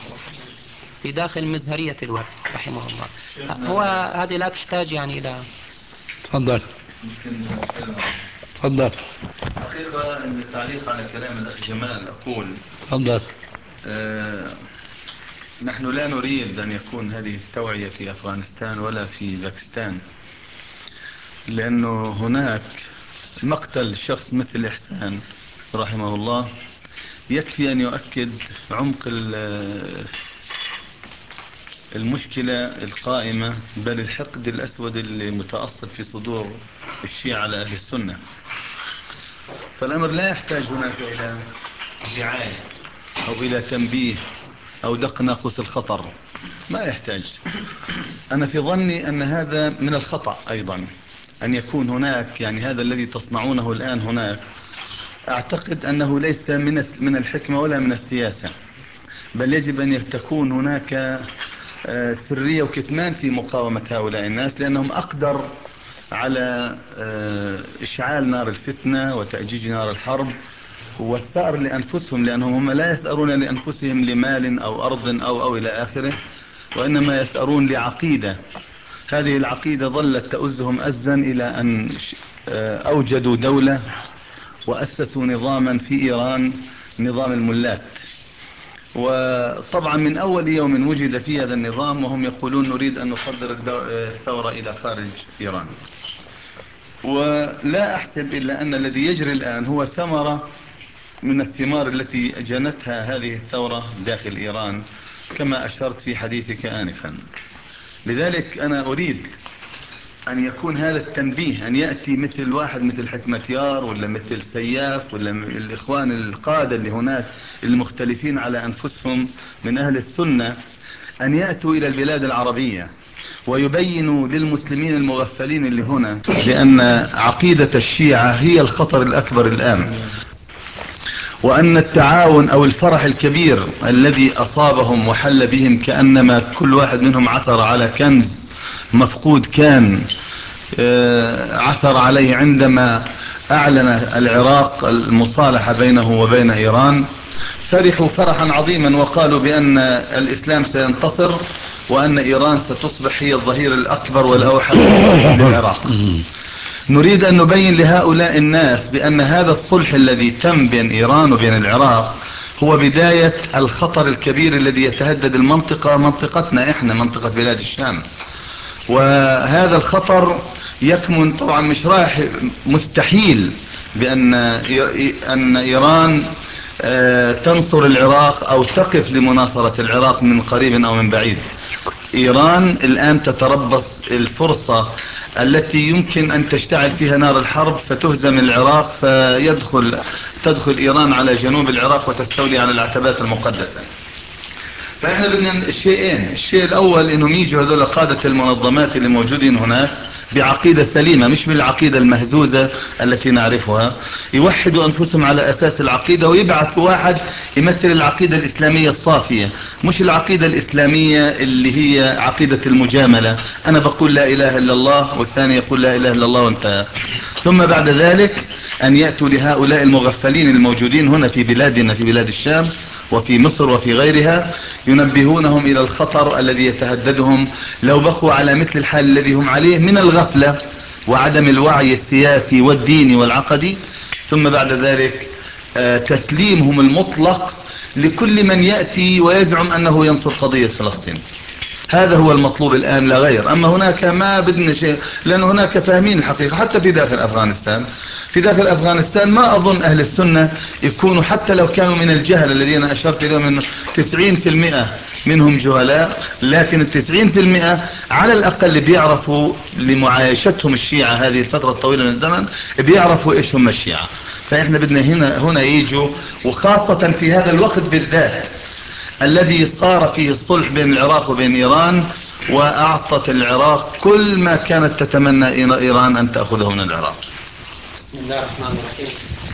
في داخل مزهرية الورد رحمه الله. هو هذه لا تحتاج يعني إلى. تفضل. يمكن تفضل. حقيقة أن التعليق على كلام الأخ جمال أقول تفضل. آه نحن لا نريد أن يكون هذه التوعية في أفغانستان ولا في باكستان، لأنه هناك مقتل شخص مثل إحسان رحمه الله يكفي أن يؤكد عمق المشكلة القائمة، بل الحقد الأسود اللي متأصل في صدور الشيعة على أهل السنة. فالأمر لا يحتاج هناك إلى دعاية أو إلى تنبيه أو دق ناقوس الخطر، ما يحتاج. أنا في ظني أن هذا من الخطأ أيضا أن يكون هناك، يعني هذا الذي تصنعونه الآن هناك أعتقد أنه ليس من من الحكمة ولا من السياسة، بل يجب أن تكون هناك سرية وكتمان في مقاومة هؤلاء الناس، لأنهم أقدر على إشعال نار الفتنة وتأجيج نار الحرب والثأر لأنفسهم، لأنهم هم لا يثأرون لأنفسهم لمال أو أرض أو أو إلى آخره، وإنما يثأرون لعقيدة. هذه العقيدة ظلت تؤزهم أزا إلى أن أوجدوا دولة وأسسوا نظاما في إيران، نظام الملات. وطبعا من أول يوم وجد في هذا النظام وهم يقولون نريد أن نصدر الثورة إلى خارج إيران، ولا أحسب إلا أن الذي يجري الآن هو ثمرة من الثمار التي جنتها هذه الثورة داخل إيران كما أشرت في حديثك آنفا. لذلك أنا أريد أن يكون هذا التنبيه، أن يأتي مثل واحد مثل حكمتيار ولا مثل سياف ولا م- الإخوان القادة اللي هناك المختلفين على أنفسهم من أهل السنة، أن يأتوا إلى البلاد العربية ويبينوا للمسلمين المغفلين اللي هنا بأن عقيدة الشيعة هي الخطر الأكبر الآن، وأن التعاون أو الفرح الكبير الذي أصابهم وحل بهم كأنما كل واحد منهم عثر على كنز مفقود كان آه، عثر عليه عندما أعلن العراق المصالحة بينه وبين إيران. فرحوا فرحا عظيما وقالوا بأن الإسلام سينتصر وأن إيران ستصبح هي الظهير الأكبر والأوحد للعراق. نريد أن نبين لهؤلاء الناس بأن هذا الصلح الذي تم بين إيران وبين العراق هو بداية الخطر الكبير الذي يتهدد المنطقة، منطقتنا إحنا، منطقة بلاد الشام. وهذا الخطر يكمن طبعا مش رايح مستحيل بأن أن إيران آه، تنصر العراق أو تقف لمناصرة العراق من قريب أو من بعيد. إيران الآن تتربص الفرصة التي يمكن أن تشتعل فيها نار الحرب فتهزم العراق فيدخل تدخل إيران على جنوب العراق وتستولي على العتبات المقدسة. فإحنا بدنا الشيئين، الشيء الأول إنهم يجوا هذول قادة المنظمات اللي موجودين هناك بعقيدة سليمة مش بالعقيدة المهزوزة التي نعرفها، يوحدوا أنفسهم على أساس العقيدة ويبعثوا واحد يمثل العقيدة الإسلامية الصافية، مش العقيدة الإسلامية اللي هي عقيدة المجاملة، أنا بقول لا إله إلا الله والثاني يقول لا إله إلا الله وانتهى. ثم بعد ذلك أن يأتوا لهؤلاء المغفلين الموجودين هنا في بلادنا في بلاد الشام وفي مصر وفي غيرها، ينبهونهم إلى الخطر الذي يتهددهم لو بقوا على مثل الحال الذي هم عليه من الغفلة وعدم الوعي السياسي والديني والعقدي. ثم بعد ذلك آه، تسليمهم المطلق لكل من يأتي ويزعم أنه ينصر قضية فلسطين. هذا هو المطلوب الآن لا غير. أما هناك ما بدنا شيء، لأن هناك فاهمين الحقيقة حتى في داخل أفغانستان. في داخل أفغانستان ما أظن أهل السنة يكونوا حتى لو كانوا من الجهل الذين أشرت إليهم أنه تسعين في المئة منهم جهلاء، لكن التسعين في المئة على الأقل بيعرفوا لمعايشتهم الشيعة هذه الفترة الطويلة من الزمن بيعرفوا إيش هم الشيعة. فإحنا بدنا هنا هنا يجوا، وخاصة في هذا الوقت بالذات الذي صار فيه الصلح بين العراق وبين إيران، وأعطت العراق كل ما كانت تتمنى إيران أن تأخذه من العراق. بسم الله الرحمن الرحيم.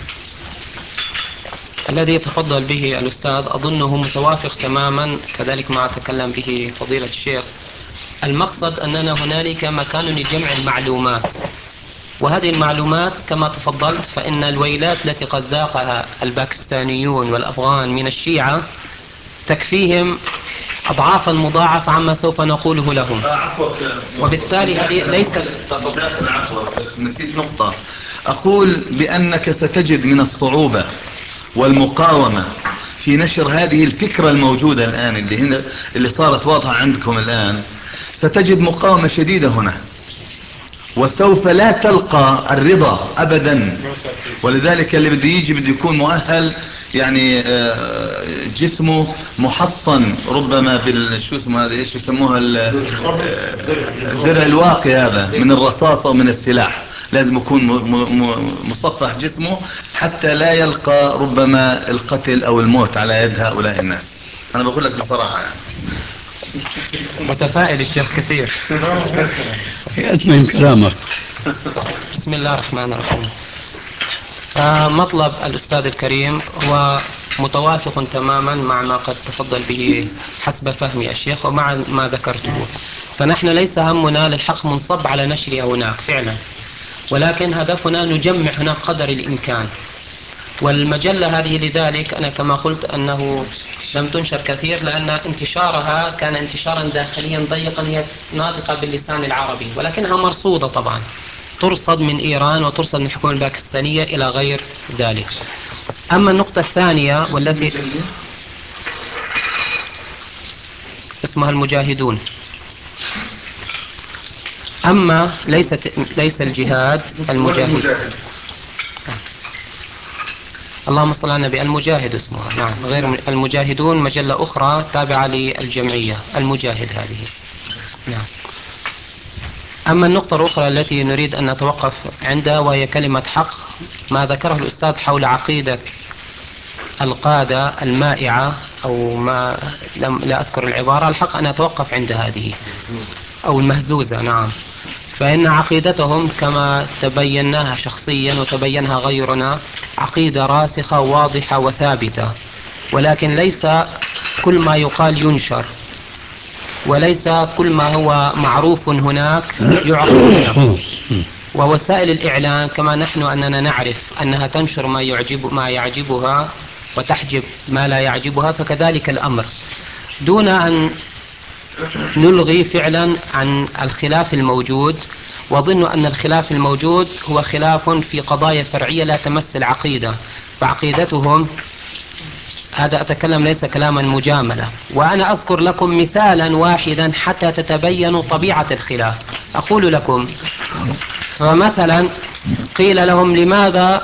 الذي يتفضل به الأستاذ أظنه متوافق تماما كذلك ما تكلم به فضيلة الشيخ. المقصد أننا هنالك مكان لجمع المعلومات، وهذه المعلومات كما تفضلت فإن الويلات التي قد ذاقها الباكستانيون والأفغان من الشيعة تكفيهم أضعافا مضاعفة عما سوف نقوله لهم. عفوا، وبالتالي هذه ليست داخل عفوا بس نسيت نقطة، أقول بأنك ستجد من الصعوبة والمقاومة في نشر هذه الفكرة الموجودة الآن اللي هنا اللي صارت واضحة عندكم الآن. ستجد مقاومة شديدة هنا وسوف لا تلقى الرضا أبدا. ولذلك اللي بده يجي بده يكون مؤهل، يعني آه، جسمه محصن ربما بال شو اسمه هذا ايش بيسموها الدرع الواقي هذا من الرصاصة ومن السلاح. لازم يكون مصفح جسمه حتى لا يلقى ربما القتل او الموت على يد هؤلاء الناس. انا بقول لك بصراحة يعني. متفائل الشيخ كثير. يأتمن كلامك. بسم الله الرحمن الرحيم. فمطلب الأستاذ الكريم هو متوافق تماما مع ما قد تفضل به حسب فهمي الشيخ ومع ما ذكرته. فنحن ليس همنا للحق منصب على نشرها هناك فعلا، ولكن هدفنا نجمع هناك قدر الإمكان. والمجلة هذه لذلك أنا كما قلت أنه لم تنشر كثير لأن انتشارها كان انتشارا داخليا ضيقا، هي ناطقة باللسان العربي ولكنها مرصودة طبعا، ترصد من إيران وترصد من الحكومة الباكستانية إلى غير ذلك. أما النقطة الثانية والتي اسمها المجاهدون، أما ليست ليس الجهاد المجاهد. اللهم صل على النبي. المجاهد اسمها، نعم، غير المجاهدون مجلة أخرى تابعة للجمعية المجاهد هذه، نعم. أما النقطة الأخرى التي نريد أن نتوقف عندها وهي كلمة حق، ما ذكره الأستاذ حول عقيدة القادة المائعة أو ما لم لا أذكر العبارة، الحق أن أتوقف عند هذه، أو المهزوزة. نعم، فإن عقيدتهم كما تبيناها شخصيا وتبينها غيرنا عقيدة راسخة واضحة وثابتة، ولكن ليس كل ما يقال ينشر، وليس كل ما هو معروف هناك يعرف هنا. ووسائل الإعلان كما نحن أننا نعرف أنها تنشر ما يعجب ما يعجبها وتحجب ما لا يعجبها، فكذلك الأمر، دون أن نلغي فعلا عن الخلاف الموجود. وظن أن الخلاف الموجود هو خلاف في قضايا فرعية لا تمس العقيدة، فعقيدتهم هذا أتكلم ليس كلاما مجاملة. وأنا أذكر لكم مثالا واحدا حتى تتبين طبيعة الخلاف. أقول لكم، فمثلا قيل لهم لماذا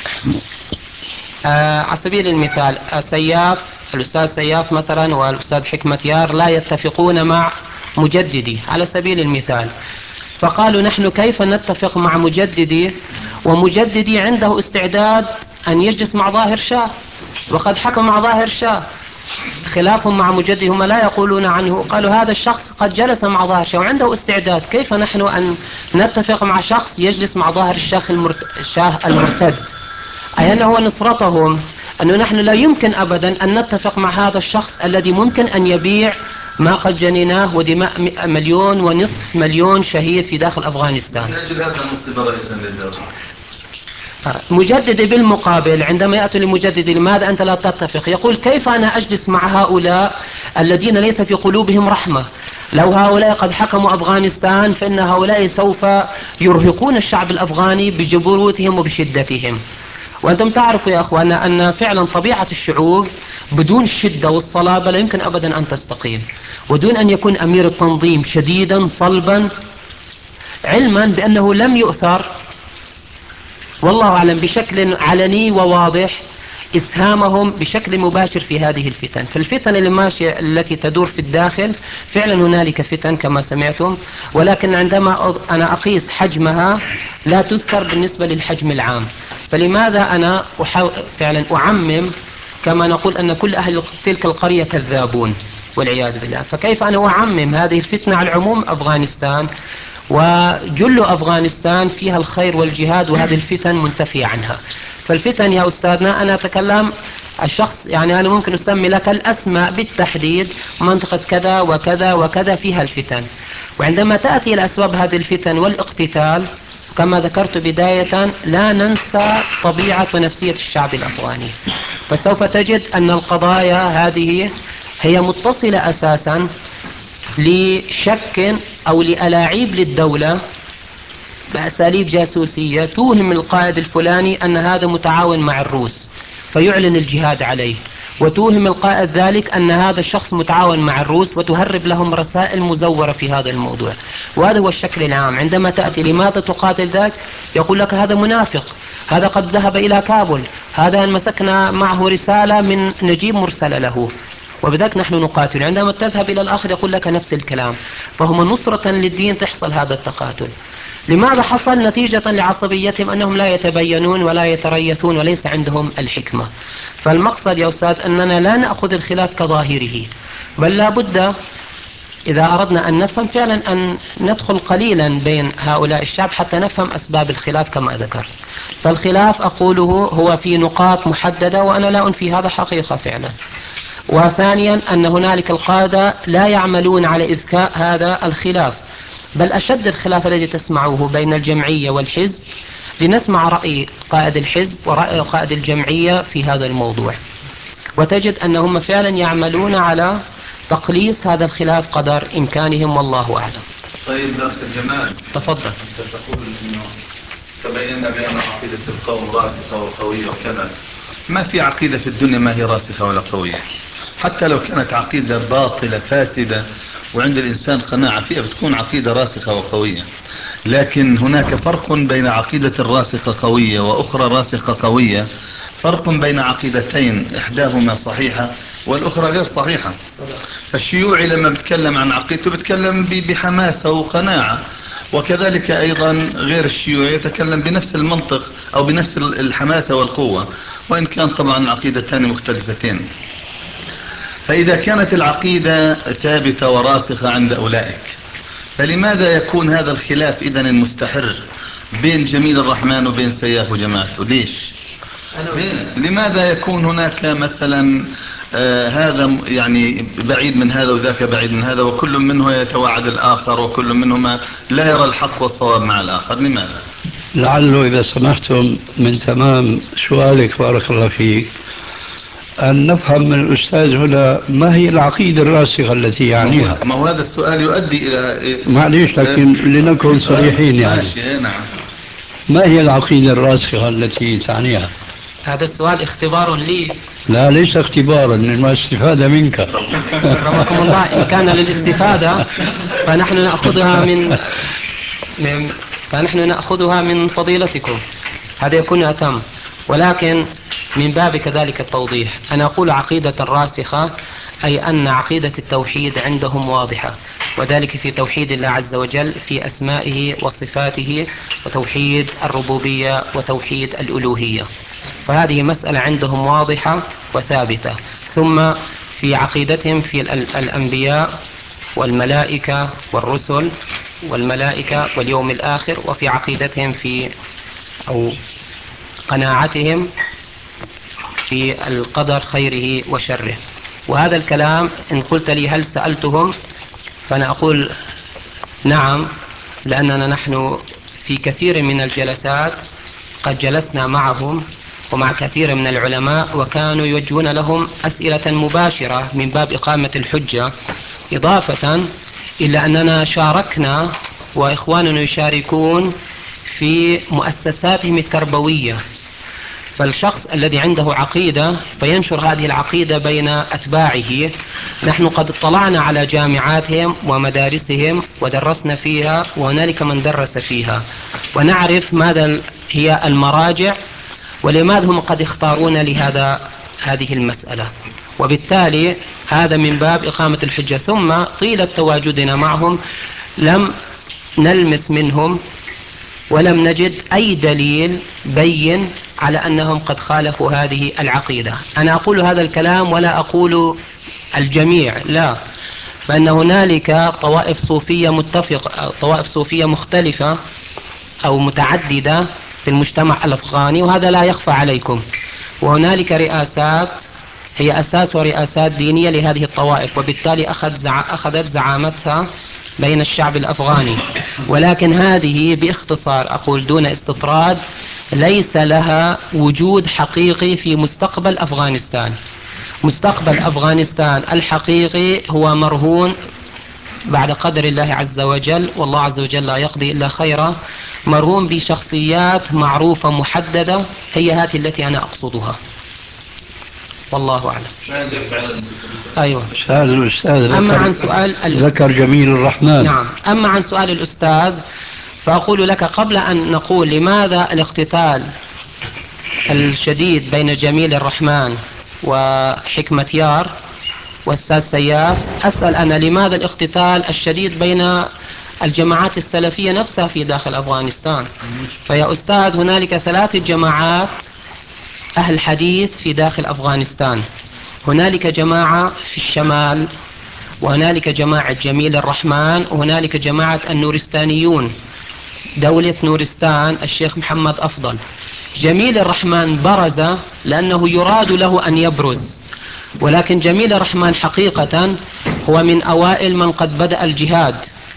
آه على سبيل المثال سياف الأستاذ سياف مثلا والأستاذ حكمة يار لا يتفقون مع مجددي على سبيل المثال، فقالوا نحن كيف نتفق مع مجددي ومجددي عنده استعداد أن يجلس مع ظاهر شاه وقد حكم مع ظاهر شاه، خلافهم مع مجددي هم لا يقولون عنه، قالوا هذا الشخص قد جلس مع ظاهر شاه وعنده استعداد، كيف نحن أن نتفق مع شخص يجلس مع ظاهر الشاه الشاه المرتد؟ أي أنه نصرتهم أنه نحن لا يمكن أبدا أن نتفق مع هذا الشخص الذي ممكن أن يبيع ما قد جنيناه ودماء مليون ونصف مليون شهيد في داخل أفغانستان. من أجل هذا نصب رئيسا للدولة. مجددي بالمقابل عندما يأتي لمجددي لماذا أنت لا تتفق؟ يقول كيف أنا أجلس مع هؤلاء الذين ليس في قلوبهم رحمة؟ لو هؤلاء قد حكموا أفغانستان فإن هؤلاء سوف يرهقون الشعب الأفغاني بجبروتهم وبشدتهم. وأنتم تعرفوا يا أخوانا أن فعلا طبيعة الشعوب بدون الشدة والصلابة لا يمكن أبدا أن تستقيم، ودون أن يكون أمير التنظيم شديدا صلبا، علما بأنه لم يؤثر والله أعلم بشكل علني وواضح إسهامهم بشكل مباشر في هذه الفتن. فالفتن اللي ماشية التي تدور في الداخل فعلا هنالك فتن كما سمعتم، ولكن عندما أنا أقيس حجمها لا تذكر بالنسبة للحجم العام. فلماذا أنا فعلا أعمم كما نقول أن كل أهل تلك القرية كذابون والعياذ بالله؟ فكيف أنا أعمم هذه الفتنة على العموم؟ أفغانستان وجل أفغانستان فيها الخير والجهاد وهذه الفتن منتفية عنها. فالفتن يا أستاذنا أنا أتكلم الشخص يعني أنا ممكن أسمي لك الأسماء بالتحديد، منطقة كذا وكذا وكذا فيها الفتن. وعندما تأتي إلى أسباب هذه الفتن والاقتتال كما ذكرت بداية لا ننسى طبيعة ونفسية الشعب الأفغاني، فسوف تجد أن القضايا هذه هي متصلة أساسا لشك أو لألاعيب للدولة بأساليب جاسوسية توهم القائد الفلاني أن هذا متعاون مع الروس فيعلن الجهاد عليه، وتوهم القائد ذلك أن هذا الشخص متعاون مع الروس وتهرب لهم رسائل مزورة في هذا الموضوع. وهذا هو الشكل العام. عندما تأتي لماذا تقاتل ذاك يقول لك هذا منافق، هذا قد ذهب إلى كابول، هذا مسكنا معه رسالة من نجيب مرسلة له وبذلك نحن نقاتل. عندما تذهب إلى الآخر يقول لك نفس الكلام. فهم نصرة للدين تحصل هذا التقاتل. لماذا حصل؟ نتيجة لعصبيتهم أنهم لا يتبينون ولا يتريثون وليس عندهم الحكمة. فالمقصد يا أستاذ أننا لا نأخذ الخلاف كظاهره، بل لا بد إذا أردنا أن نفهم فعلا أن ندخل قليلا بين هؤلاء الشعب حتى نفهم أسباب الخلاف كما ذكرت. فالخلاف أقوله هو في نقاط محددة وأنا لا أنفي هذا حقيقة فعلا. وثانيا أن هنالك القادة لا يعملون على إذكاء هذا الخلاف، بل أشد الخلاف الذي تسمعوه بين الجمعية والحزب لنسمع رأي قائد الحزب ورأي قائد الجمعية في هذا الموضوع، وتجد أنهم فعلا يعملون على تقليص هذا الخلاف قدر إمكانهم والله أعلم. طيب أخ جمال، تفضل. أنت تقول أنه تبينا بأن عقيدة القوم راسخة وقوية وكذا. ما في عقيدة في الدنيا ما هي راسخة ولا قوية، حتى لو كانت عقيدة باطلة فاسدة وعند الإنسان قناعة فيها بتكون عقيدة راسخة وقوية. لكن هناك فرق بين عقيدة راسخة قوية وأخرى راسخة قوية، فرق بين عقيدتين إحداهما صحيحة والأخرى غير صحيحة. فالشيوعي لما بتكلم عن عقيدته بتكلم بحماسة وقناعة، وكذلك أيضا غير الشيوعي يتكلم بنفس المنطق أو بنفس الحماسة والقوة، وإن كان طبعا العقيدتان مختلفتين. فإذا كانت العقيدة ثابتة وراسخة عند أولئك، فلماذا يكون هذا الخلاف إذن المستحر بين جميل الرحمن وبين سياف وجماعته؟ ليش؟ لماذا يكون هناك مثلا آه هذا يعني بعيد من هذا وذاك بعيد من هذا، وكل منه يتوعد الآخر، وكل منهما لا يرى الحق والصواب مع الآخر؟ لماذا؟ لعله إذا سمحتم من تمام سؤالك بارك الله فيك أن نفهم من الأستاذ هنا ما هي العقيدة الراسخة التي يعنيها. ما هو هذا السؤال يؤدي إلى معليش، لكن لنكن صريحين يعني. ماشي، نعم. ما هي العقيدة الراسخة التي تعنيها؟ هذا السؤال اختبار لي. لا، ليس اختبارا، إنما استفادة منك. رحمكم الله. إن كان للاستفادة فنحن نأخذها من من- فنحن نأخذها من فضيلتكم، هذا يكون أتم. ولكن من باب كذلك التوضيح، أنا أقول عقيدة راسخة أي أن عقيدة التوحيد عندهم واضحة، وذلك في توحيد الله عز وجل في أسمائه وصفاته، وتوحيد الربوبية وتوحيد الألوهية، فهذه مسألة عندهم واضحة وثابتة. ثم في عقيدتهم في الأنبياء والملائكة والرسل والملائكة واليوم الآخر، وفي عقيدتهم في أو قناعتهم في القدر خيره وشره. وهذا الكلام إن قلت لي هل سألتهم، فأنا أقول نعم، لأننا نحن في كثير من الجلسات قد جلسنا معهم ومع كثير من العلماء، وكانوا يوجهون لهم أسئلة مباشرة من باب إقامة الحجة، إضافة إلى أننا شاركنا وإخواننا يشاركون في مؤسساتهم التربوية. فالشخص الذي عنده عقيدة فينشر هذه العقيدة بين أتباعه. نحن قد اطلعنا على جامعاتهم ومدارسهم ودرسنا فيها، وهنالك من درس فيها، ونعرف ماذا هي المراجع ولماذا هم قد اختارون لهذا هذه المسألة. وبالتالي هذا من باب إقامة الحجة. ثم طيلة تواجدنا معهم لم نلمس منهم ولم نجد أي دليل بين على أنهم قد خالفوا هذه العقيدة. أنا أقول هذا الكلام ولا أقول الجميع، لا، فإن هنالك طوائف صوفية متفقة، طوائف صوفية مختلفة أو متعددة في المجتمع الأفغاني، وهذا لا يخفى عليكم. وهنالك رئاسات هي أساس ورئاسات دينية لهذه الطوائف، وبالتالي أخذ زع... أخذت زعامتها بين الشعب الأفغاني. ولكن هذه باختصار أقول دون استطراد ليس لها وجود حقيقي في مستقبل أفغانستان. مستقبل أفغانستان الحقيقي هو مرهون بعد قدر الله عز وجل، والله عز وجل لا يقضي إلا خيرا، مرهون بشخصيات معروفة محددة، هي هذه التي أنا أقصدها، والله أعلم. أيوة. سأل الأستاذ أما ذكر, عن سؤال ذكر جميل الرحمن. نعم. أما عن سؤال الأستاذ فأقول لك قبل أن نقول لماذا الاقتتال الشديد بين جميل الرحمن وحكمة يار والأستاذ سياف، أسأل أنا لماذا الاقتتال الشديد بين الجماعات السلفية نفسها في داخل أفغانستان؟ فيا أستاذ هنالك ثلاث جماعات أهل حديث في داخل أفغانستان. هنالك جماعة في الشمال، وهنالك جماعة جميل الرحمن، وهنالك جماعة النورستانيون دولة نورستان الشيخ محمد أفضل. جميل الرحمن برز لأنه يراد له أن يبرز، ولكن جميل الرحمن حقيقة هو من أوائل من قد بدأ الجهاد،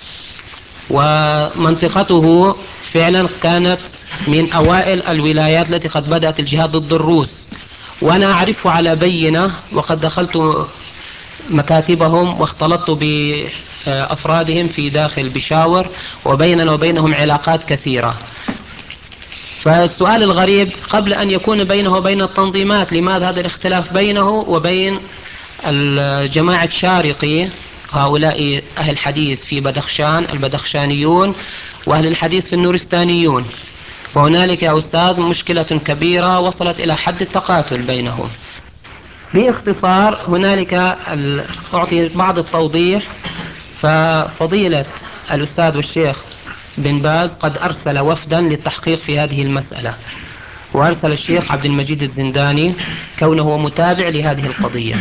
ومنطقته فعلا كانت من أوائل الولايات التي قد بدأت الجهاد ضد الروس، وأنا أعرفه على بينة، وقد دخلت مكاتبهم واختلطت بأفرادهم في داخل بشاور، وبيننا وبينهم علاقات كثيرة. فالسؤال الغريب قبل أن يكون بينه وبين التنظيمات، لماذا هذا الاختلاف بينه وبين الجماعة شارقي، هؤلاء أهل الحديث في بدخشان البدخشانيون، وأهل الحديث في النورستانيون؟ فهنالك يا أستاذ مشكلة كبيرة وصلت إلى حد التقاتل بينهم. باختصار هنالك أعطي بعض التوضيح. ففضيلة الأستاذ والشيخ بن باز قد أرسل وفدا للتحقيق في هذه المسألة، وأرسل الشيخ عبد المجيد الزنداني كونه متابع لهذه القضية،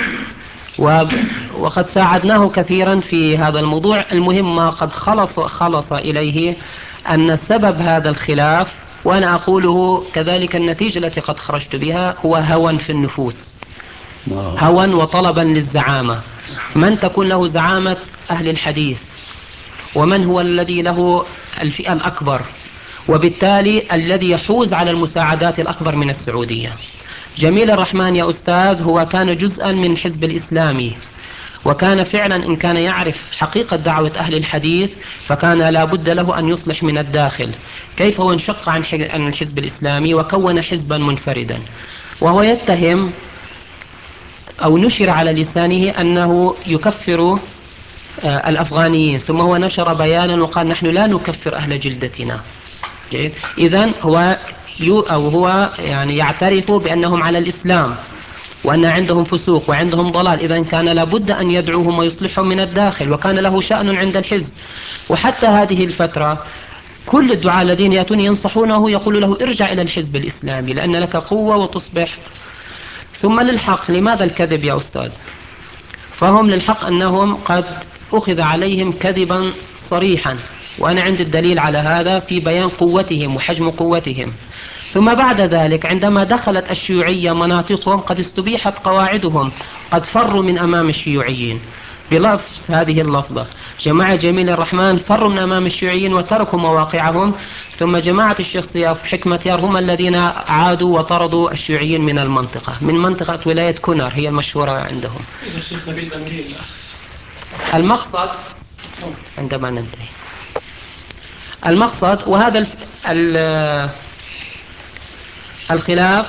وقد ساعدناه كثيرا في هذا الموضوع. المهم ما قد خلص خلص إليه أن سبب هذا الخلاف، وأنا أقوله كذلك النتيجة التي قد خرجت بها، هو هوى في النفوس، هوى وطلبا للزعامة. من تكون له زعامة أهل الحديث، ومن هو الذي له الفئة الأكبر، وبالتالي الذي يحوز على المساعدات الأكبر من السعودية. جميل الرحمن يا أستاذ هو كان جزءا من الحزب الإسلامي، وكان فعلا إن كان يعرف حقيقة دعوة أهل الحديث فكان لا بد له أن يصلح من الداخل. كيف هو انشق عن الحزب الإسلامي وكون حزبا منفردا، وهو يتهم أو نشر على لسانه أنه يكفر الأفغانيين، ثم هو نشر بيانا وقال نحن لا نكفر أهل جلدتنا. إذن هو أو هو يعني يعترف بأنهم على الإسلام، وأن عندهم فسوق وعندهم ضلال. إذن كان لابد أن يدعوهم ويصلحهم من الداخل، وكان له شأن عند الحزب. وحتى هذه الفترة كل الدعاء الذين يأتون ينصحونه يقول له ارجع إلى الحزب الإسلامي لأن لك قوة وتصبح. ثم للحق، لماذا الكذب يا أستاذ؟ فهم للحق أنهم قد أخذ عليهم كذبا صريحا، وأنا عندي الدليل على هذا في بيان قوتهم وحجم قوتهم. ثم بعد ذلك عندما دخلت الشيوعية مناطقهم قد استبيحت قواعدهم، قد فروا من أمام الشيوعيين بلفظ هذه اللفظة. جماعة جميل الرحمن فروا من أمام الشيوعيين وتركوا مواقعهم، ثم جماعة الشيخ صياف حكمة يار هم الذين عادوا وطردوا الشيوعيين من المنطقة، من منطقة ولاية كونر هي المشهورة عندهم. المقصد عندما ننتهي المقصد وهذا الف... ال... الخلاف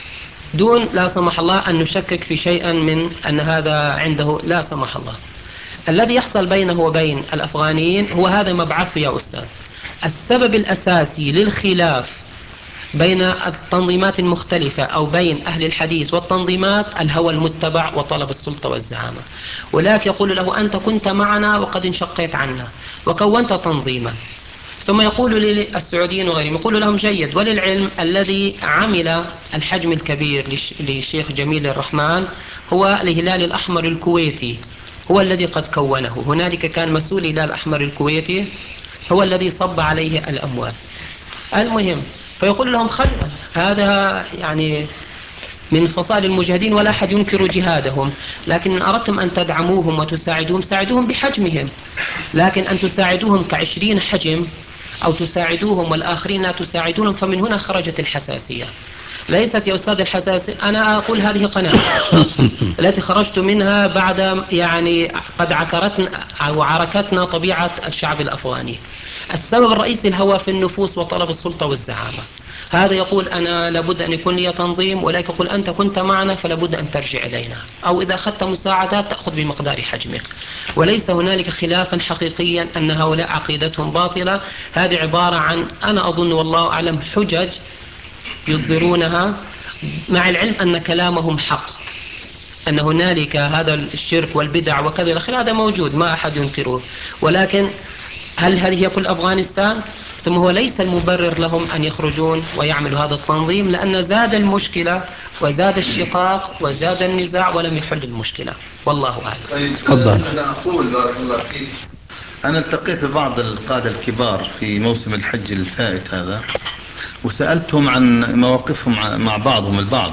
دون لا سمح الله أن نشكك في شيئا من أن هذا عنده لا سمح الله. الذي يحصل بينه وبين الأفغانيين هو هذا مبعثه يا أستاذ. السبب الأساسي للخلاف بين التنظيمات المختلفة أو بين أهل الحديث والتنظيمات الهوى المتبع وطلب السلطة والزعامة. ولكن يقول له أنت كنت معنا وقد انشقيت عنا وكونت تنظيما، ثم يقول للسعوديين وغيرهم يقول لهم جيد. وللعلم الذي عمل الحجم الكبير لشيخ جميل الرحمن هو الهلال الأحمر الكويتي، هو الذي قد كونه. هنالك كان مسؤول الهلال الأحمر الكويتي هو الذي صب عليه الأموال. المهم فيقول لهم خل هذا يعني من فصائل المجاهدين ولا أحد ينكر جهادهم، لكن إن أردتم أن تدعموهم وتساعدوهم ساعدوهم بحجمهم، لكن أن تساعدوهم كعشرين حجم أو تساعدوهم والآخرين لا تساعدونهم، فمن هنا خرجت الحساسية. ليست يا أستاذ الحساسية، أنا أقول هذه قناعة التي خرجت منها بعد يعني قد عكرتنا أو عركتنا طبيعة الشعب الأفغاني. السبب الرئيسي الهوى في النفوس وطلب السلطة والزعامة. هذا يقول أنا لابد أن يكون لي تنظيم، ولكن يقول أنت كنت معنا فلابد أن ترجع إلينا، أو إذا أخذت مساعدات تأخذ بمقدار حجمك. وليس هنالك خلافا حقيقيا أن هؤلاء عقيدتهم باطلة. هذه عبارة عن أنا أظن والله أعلم حجج يصدرونها، مع العلم أن كلامهم حق، أن هنالك هذا الشرك والبدع وكذا الأخير هذا موجود ما أحد ينكره، ولكن هل هذه هي كل أفغانستان؟ ثم هو ليس المبرر لهم أن يخرجون ويعملوا هذا التنظيم، لأن زاد المشكلة وزاد الشقاق وزاد النزاع ولم يحل المشكلة. والله أعلم. طيب أنا أقول بارك الله فيك، أنا التقيت ببعض القادة الكبار في موسم الحج الفائت هذا وسألتهم عن مواقفهم مع بعضهم البعض،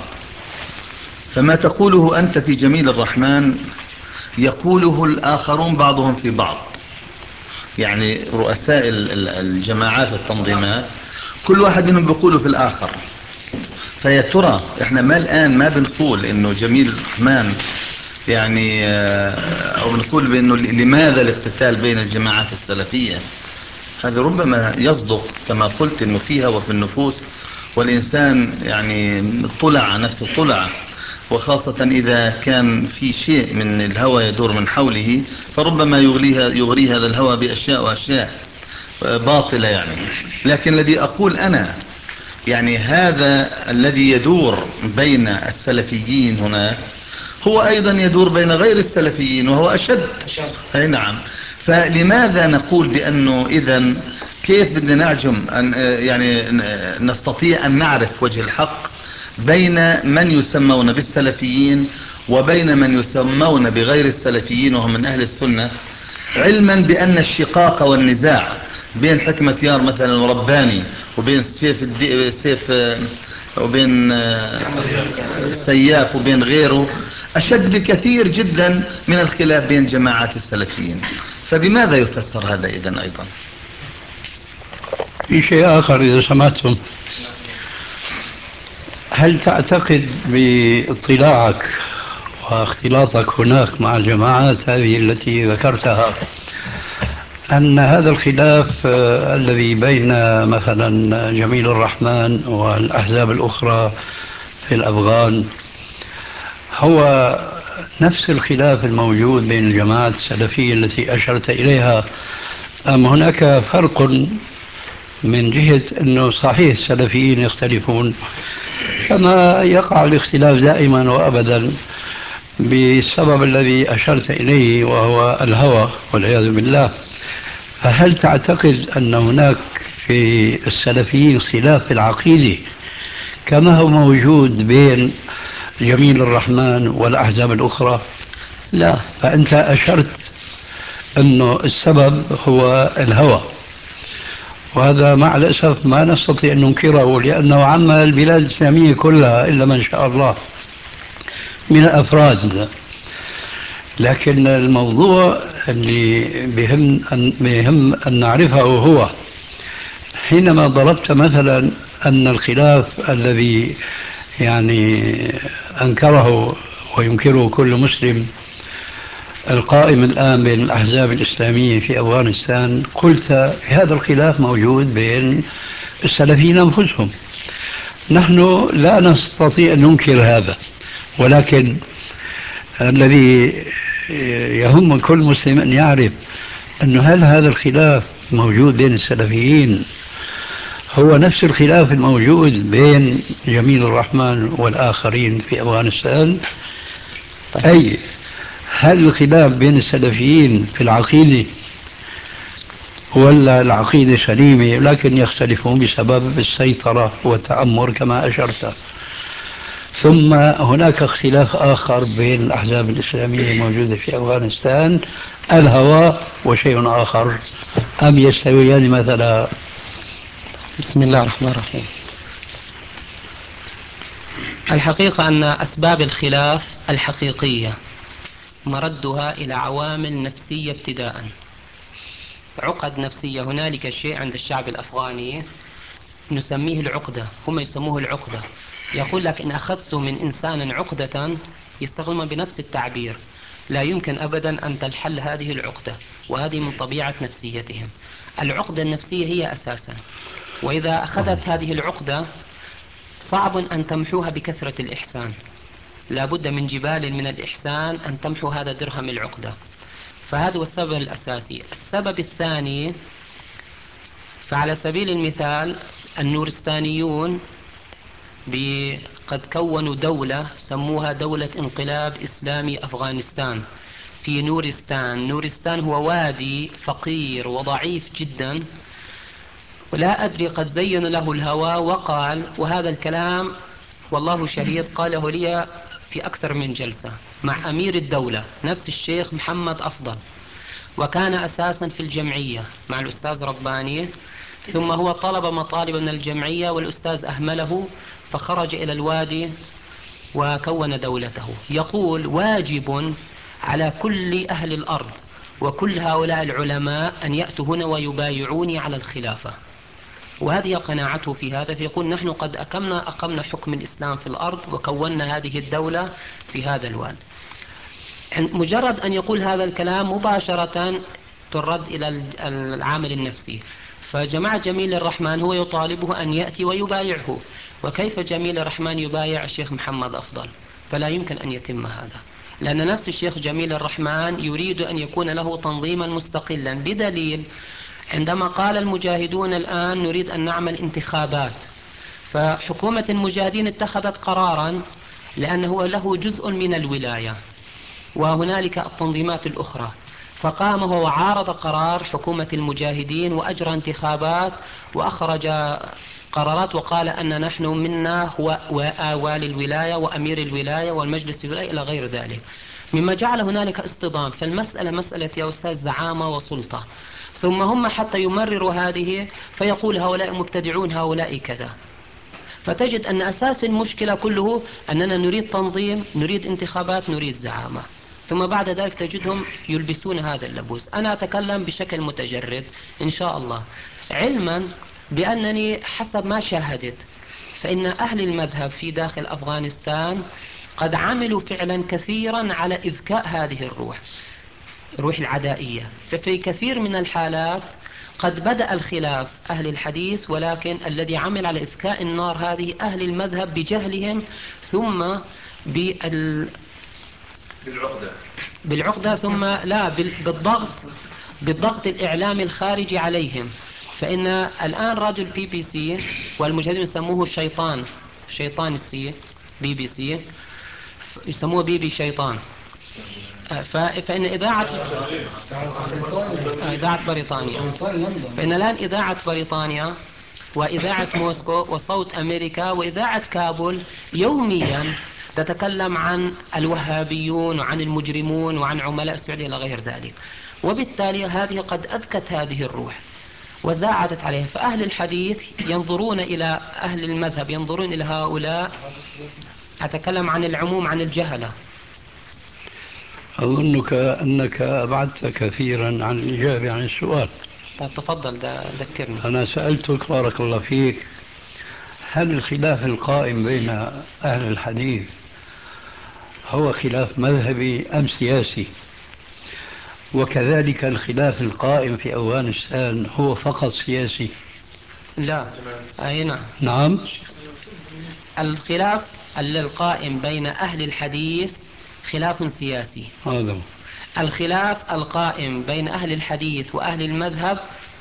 فما تقوله أنت في جميل الرحمن يقوله الآخرون بعضهم في بعض. يعني رؤساء الجماعات التنظيمات كل واحد منهم بيقوله في الآخر. فيا ترى احنا ما الآن ما بنقول انه جميل الرحمن يعني او بنقول بانه لماذا الاقتتال بين الجماعات السلفية؟ هذا ربما يصدق كما قلت انه فيها وفي النفوس، والإنسان يعني طلع نفسه طلع، وخاصة إذا كان في شيء من الهوى يدور من حوله فربما يغريها يغري هذا الهوى بأشياء وأشياء باطلة يعني. لكن الذي أقول أنا يعني هذا الذي يدور بين السلفيين هنا هو أيضا يدور بين غير السلفيين وهو أشد. أي نعم. فلماذا نقول بأنه إذن كيف بدنا نعجم أن يعني نستطيع أن نعرف وجه الحق بين من يسمون بالسلفيين وبين من يسمون بغير السلفيين وهم من أهل السنة، علما بأن الشقاق والنزاع بين حكمة يار مثلا ورباني وبين سيف الدي سيف وبين سياف وبين غيره أشد بكثير جدا من الخلاف بين جماعات السلفيين. فبماذا يفسر هذا إذن أيضا؟ في شيء آخر إذا سمحتم، هل تعتقد باطلاعك واختلاطك هناك مع الجماعات هذه التي ذكرتها أن هذا الخلاف آه، الذي بين مثلا جميل الرحمن والأحزاب الأخرى في الأفغان هو نفس الخلاف الموجود بين الجماعات السلفية التي أشرت إليها، أم هناك فرق من جهة أنه صحيح السلفيين يختلفون كما يقع الاختلاف دائما وأبدا بالسبب الذي أشرت إليه وهو الهوى والعياذ بالله؟ فهل تعتقد أن هناك في السلفيين خلاف في العقيدة كما هو موجود بين جميل الرحمن والأحزاب الأخرى؟ لا. فأنت أشرت أنه السبب هو الهوى، وهذا مع الأسف ما نستطيع أن ننكره لأنه عم البلاد الإسلامية كلها إلا من شاء الله من الأفراد. لكن الموضوع اللي بهم أن, بهم أن نعرفه هو حينما ضربت مثلا أن الخلاف الذي يعني أنكره وينكره كل مسلم القائم الآن بين الأحزاب الإسلامية في أفغانستان، قلت هذا الخلاف موجود بين السلفيين أنفسهم. نحن لا نستطيع أن ننكر هذا، ولكن الذي يهم كل مسلم أن يعرف أن هل هذا الخلاف موجود بين السلفيين هو نفس الخلاف الموجود بين جميل الرحمن والآخرين في أفغانستان؟ طيب. أي هل الخلاف بين السلفيين في العقيدة ولا العقيدة سليمة لكن يختلفون بسبب السيطرة والتأمر كما أشرت؟ ثم هناك اختلاف آخر بين الأحزاب الإسلامية الموجودة في أفغانستان، الهوى وشيء آخر، أم يستويان مثلا؟ بسم الله الرحمن الرحيم. الحقيقة أن أسباب الخلاف الحقيقية مردها إلى عوامل نفسية ابتداء، عقد نفسية. هنالك شيء عند الشعب الأفغاني نسميه العقدة، هم يسموه العقدة. يقول لك إن أخذت من إنسان عقدة، يستخدمون بنفس التعبير، لا يمكن أبدا أن تنحل هذه العقدة، وهذه من طبيعة نفسيتهم. العقدة النفسية هي أساسا، وإذا أخذت هذه العقدة صعب أن تمحوها بكثرة الإحسان، لا بد من جبال من الإحسان أن تمحو هذا درهم العقدة. فهذا هو السبب الأساسي. السبب الثاني، فعلى سبيل المثال النورستانيون قد كونوا دولة سموها دولة انقلاب إسلامي أفغانستان في نورستان. نورستان هو وادي فقير وضعيف جدا، ولا أدري قد زين له الهوى وقال، وهذا الكلام والله شهيد قاله لي في أكثر من جلسة مع أمير الدولة نفس الشيخ محمد أفضل، وكان أساسا في الجمعية مع الأستاذ رباني، ثم هو طلب مطالب من الجمعية والأستاذ أهمله فخرج إلى الوادي وكون دولته. يقول واجب على كل أهل الأرض وكل هؤلاء العلماء أن يأتوا هنا ويبايعوني على الخلافة، وهذه قناعته في هذا. فيقول نحن قد أقمنا أقمنا حكم الإسلام في الأرض وكونا هذه الدولة في هذا الواد. مجرد أن يقول هذا الكلام مباشرة ترد إلى العامل النفسي. فجماعة جميل الرحمن هو يطالبه أن يأتي ويبايعه، وكيف جميل الرحمن يبايع الشيخ محمد أفضل؟ فلا يمكن أن يتم هذا، لأن نفس الشيخ جميل الرحمن يريد أن يكون له تنظيما مستقلا، بدليل عندما قال المجاهدون الآن نريد أن نعمل انتخابات، فحكومة المجاهدين اتخذت قرارا لأنه له جزء من الولاية، وهنالك التنظيمات الأخرى. فقام هو وعارض قرار حكومة المجاهدين وأجرى انتخابات وأخرج قرارات وقال أن نحن منا هو والي الولاية وأمير الولاية والمجلس الولاية إلى غير ذلك، مما جعل هنالك اصطدام. فالمسألة مسألة يا أستاذ زعامة وسلطة، ثم هم حتى يمرروا هذه فيقول هؤلاء مبتدعون هؤلاء كذا. فتجد أن أساس المشكلة كله أننا نريد تنظيم، نريد انتخابات، نريد زعامة، ثم بعد ذلك تجدهم يلبسون هذا اللبوس. أنا أتكلم بشكل متجرد إن شاء الله، علما بأنني حسب ما شاهدت فإن أهل المذهب في داخل أفغانستان قد عملوا فعلا كثيرا على إذكاء هذه الروح، روح العدائية. ففي كثير من الحالات قد بدأ الخلاف أهل الحديث، ولكن الذي عمل على إسكاء النار هذه أهل المذهب بجهلهم، ثم بال... بالعقدة بالعقدة ثم لا بال... بالضغط بالضغط الإعلامي الخارجي عليهم. فإن الآن رجل بي بي سي والمجاهدين يسموه الشيطان، شيطان السي بي بي سي، يسموه بي بي شيطان. ف... فإن إذاعة إذاعة بريطانيا، فإن الآن إذاعة بريطانيا وإذاعة موسكو وصوت أمريكا وإذاعة كابول يوميا تتكلم عن الوهابيون وعن المجرمون وعن عملاء السعودية إلى غير ذلك، وبالتالي هذه قد أذكت هذه الروح وزاعدت عليها. فأهل الحديث ينظرون إلى أهل المذهب، ينظرون إلى هؤلاء، أتكلم عن العموم عن الجهلة. أظنك أنك أبعدت كثيرا عن الإجابة عن السؤال. طيب تفضل ذكرني. أنا سألتك بارك الله فيك، هل الخلاف القائم بين أهل الحديث هو خلاف مذهبي أم سياسي؟ وكذلك الخلاف القائم في أفغانستان هو فقط سياسي؟ لا، أي نعم. نعم. الخلاف القائم بين أهل الحديث خلاف سياسي. هذا الخلاف القائم بين أهل الحديث وأهل المذهب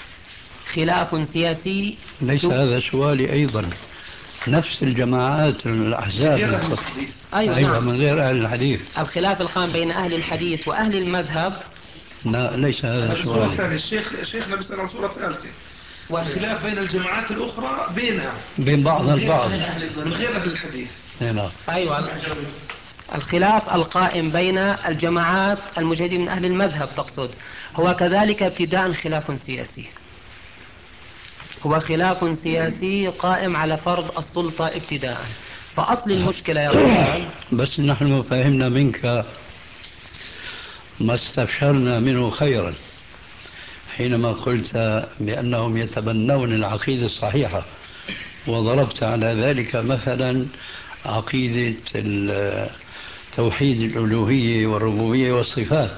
خلاف سياسي. ليس هذا سؤالي أيضا؟ نفس الجماعات الأحزاب أيوة, أيوة نعم. من غير أهل الحديث. الخلاف القائم بين أهل الحديث وأهل المذهب لا، ليس هذا سؤالي. الشيخ شيخنا بيسأل عن صورة ثالثة، والخلاف بين الجماعات الأخرى بينها بين بعضها البعض من غير أهل الحديث. نعم. أيوة، الخلاف القائم بين الجماعات المجاهدين من أهل المذهب تقصد، هو كذلك ابتداء خلاف سياسي، هو خلاف سياسي قائم على فرض السلطة ابتداء. فأصل المشكلة يا أستاذ، بس نحن فهمنا منك ما استبشرنا منه خيرا حينما قلت بأنهم يتبنون العقيدة الصحيحة، وضربت على ذلك مثلا عقيدة توحيد الألوهية والربوبية والصفات.